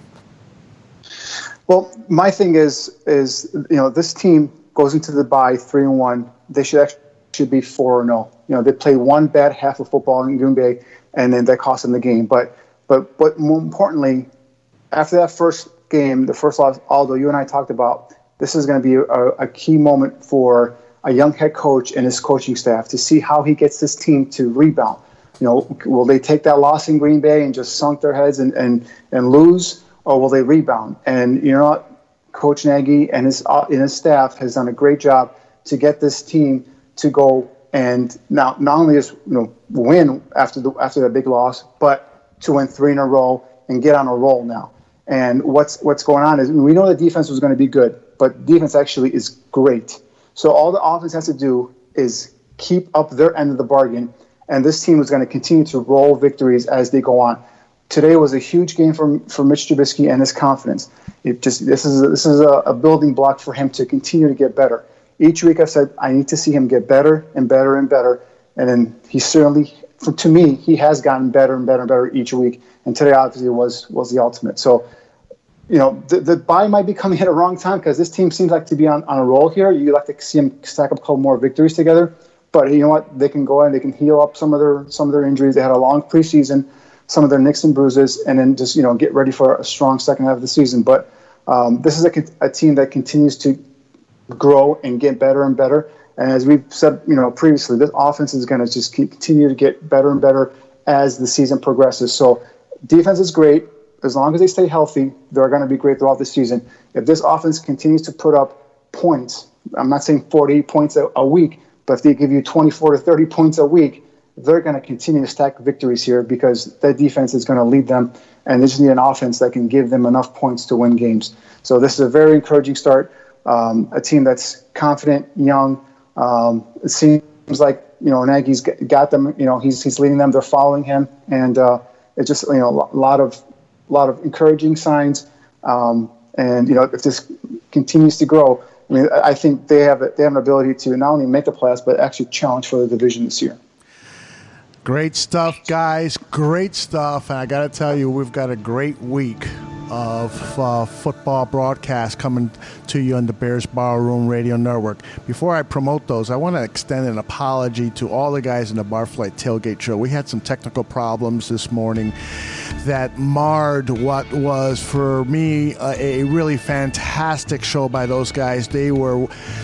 Speaker 3: Well, my thing is, is you know, this team goes into the bye three and one. They should actually should be four and zero. You know, they played one bad half of football in Green Bay, and then that cost them the game. But, but, but more importantly, after that first game, the first loss, Aldo, you and I talked about, this is going to be a, a key moment for a young head coach and his coaching staff to see how he gets this team to rebound. You know, will they take that loss in Green Bay and just sunk their heads and, and, and lose, or will they rebound? And you know what? Coach Nagy and his uh, and his staff has done a great job to get this team to go and now not only just you know win after the after that big loss, but to win three in a row and get on a roll now. And what's what's going on is we know the defense was going to be good, but defense actually is great. So all the offense has to do is keep up their end of the bargain, and this team is going to continue to roll victories as they go on. Today was a huge game for for Mitch Trubisky and his confidence. It just this is a, this is a, a building block for him to continue to get better. Each week I've said I need to see him get better and better and better, and then he certainly, for, to me, he has gotten better and better and better each week. And today obviously was was the ultimate. So, you know, the, the bye might be coming at a wrong time because this team seems like to be on, on a roll here. You like to see them stack up a couple more victories together, but you know what? They can go and they can heal up some of their some of their injuries. They had a long preseason, some of their nicks and bruises, and then just you know get ready for a strong second half of the season. But um, this is a, a team that continues to grow and get better and better. And as we've said, you know, previously, this offense is going to just keep, continue to get better and better as the season progresses. So defense is great. As long as they stay healthy, they're going to be great throughout the season. If this offense continues to put up points, I'm not saying forty points a, a week, but if they give you twenty-four to thirty points a week, they're going to continue to stack victories here because that defense is going to lead them, and they just need an offense that can give them enough points to win games. So this is a very encouraging start. Um, a team that's confident, young. Um, it seems like you know Nagy's got them. You know he's he's leading them. They're following him, and uh, it's just you know a lot of lot of encouraging signs. Um, and you know if this continues to grow, I mean I think they have they have an ability to not only make the playoffs but actually challenge for the division this year.
Speaker 1: Great stuff, guys. Great stuff. And I got to tell you, we've got a great week of uh, football broadcasts coming to you on the Bears Barroom Radio Network. Before I promote those, I want to extend an apology to all the guys in the Barfly Tailgate Show. We had some technical problems this morning that marred what was, for me, a, a really fantastic show by those guys. They were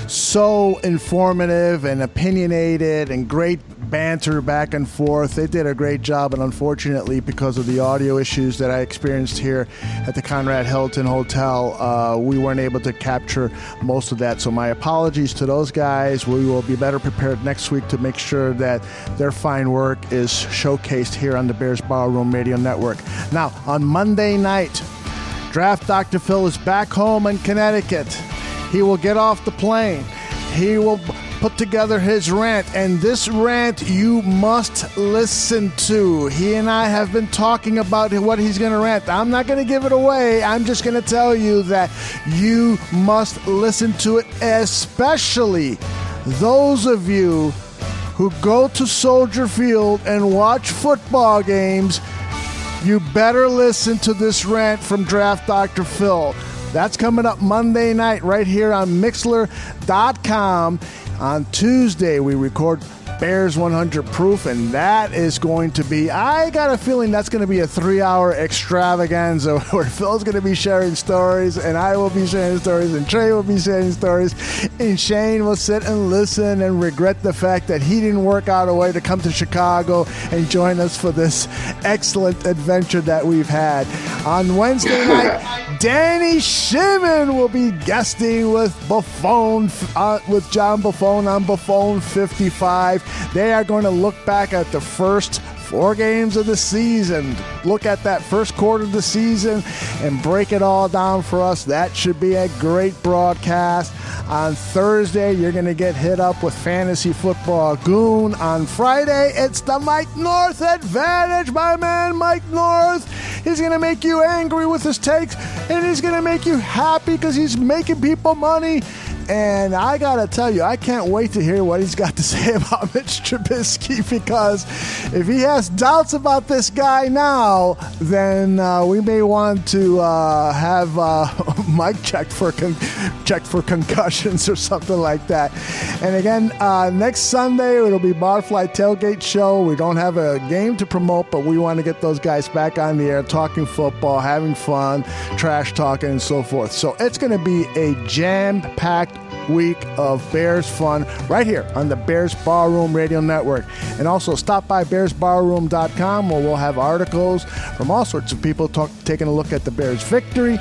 Speaker 1: so informative and opinionated and great banter back and forth. They did a great job, and unfortunately, because of the audio issues that I experienced here at the Conrad Hilton Hotel, uh, we weren't able to capture most of that. So my apologies to those guys. We will be better prepared next week to make sure that their fine work is showcased here on the Bears Barroom Radio Network. Now, on Monday night, Draft Doctor Phil is back home in Connecticut. He will get off the plane. He will put together his rant, and this rant you must listen to. He and I have been talking about what he's going to rant. I'm not going to give it away. I'm just going to tell you that you must listen to it, especially those of you who go to Soldier Field and watch football games. You better listen to this rant from Draft Doctor Phil. That's coming up Monday night right here on Mixler dot com. On Tuesday, we record Bears one hundred Proof, and that is going to be, I got a feeling that's going to be a three-hour extravaganza where Phil's going to be sharing stories, and I will be sharing stories, and Trey will be sharing stories, and Shane will sit and listen and regret the fact that he didn't work out a way to come to Chicago and join us for this excellent adventure that we've had. On Wednesday night, Danny Shimon will be guesting with Buffon, uh, with John Buffon on Buffon fifty-five. They are going to look back at the first four games of the season, look at that first quarter of the season, and break it all down for us. That should be a great broadcast. On Thursday, you're going to get hit up with Fantasy Football Goon. On Friday, it's the Mike North Advantage, my man Mike North. He's going to make you angry with his takes, and he's going to make you happy because he's making people money. And I got to tell you, I can't wait to hear what he's got to say about Mitch Trubisky, because if he has doubts about this guy now, then uh, we may want to uh, have uh, Mike checked for con- checked for concussions or something like that. And again, uh, next Sunday, it'll be Barfly Tailgate Show. We don't have a game to promote, but we want to get those guys back on the air, talking football, having fun, trash talking, and so forth. So it's going to be a jam-packed week of Bears fun right here on the Bears Barroom Radio Network. And also stop by bears barroom dot com, where we'll have articles from all sorts of people talk, taking a look at the Bears victory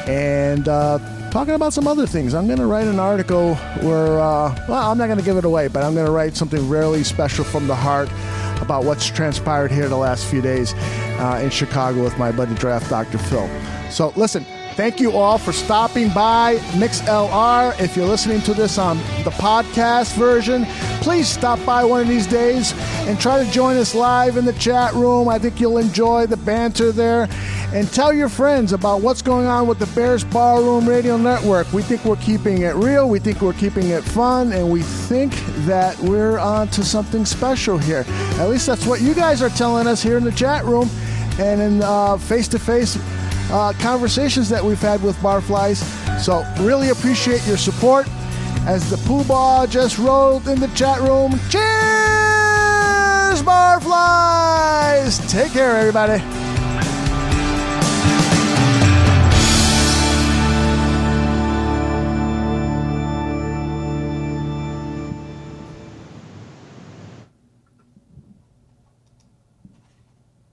Speaker 1: and uh, talking about some other things. I'm going to write an article where, uh, well, I'm not going to give it away, but I'm going to write something really special from the heart about what's transpired here the last few days uh, in Chicago with my buddy Draft Doctor Phil. So listen, thank you all for stopping by MixLR. If you're listening to this on the podcast version, please stop by one of these days and try to join us live in the chat room. I think you'll enjoy the banter there. And tell your friends about what's going on with the Bears Barroom Radio Network. We think we're keeping it real. We think we're keeping it fun. And we think that we're on to something special here. At least that's what you guys are telling us here in the chat room and in uh, face-to-face Uh, conversations that we've had with Barflies. So really appreciate your support. As the Poobah just wrote in the chat room, cheers, Barflies! Take care, everybody.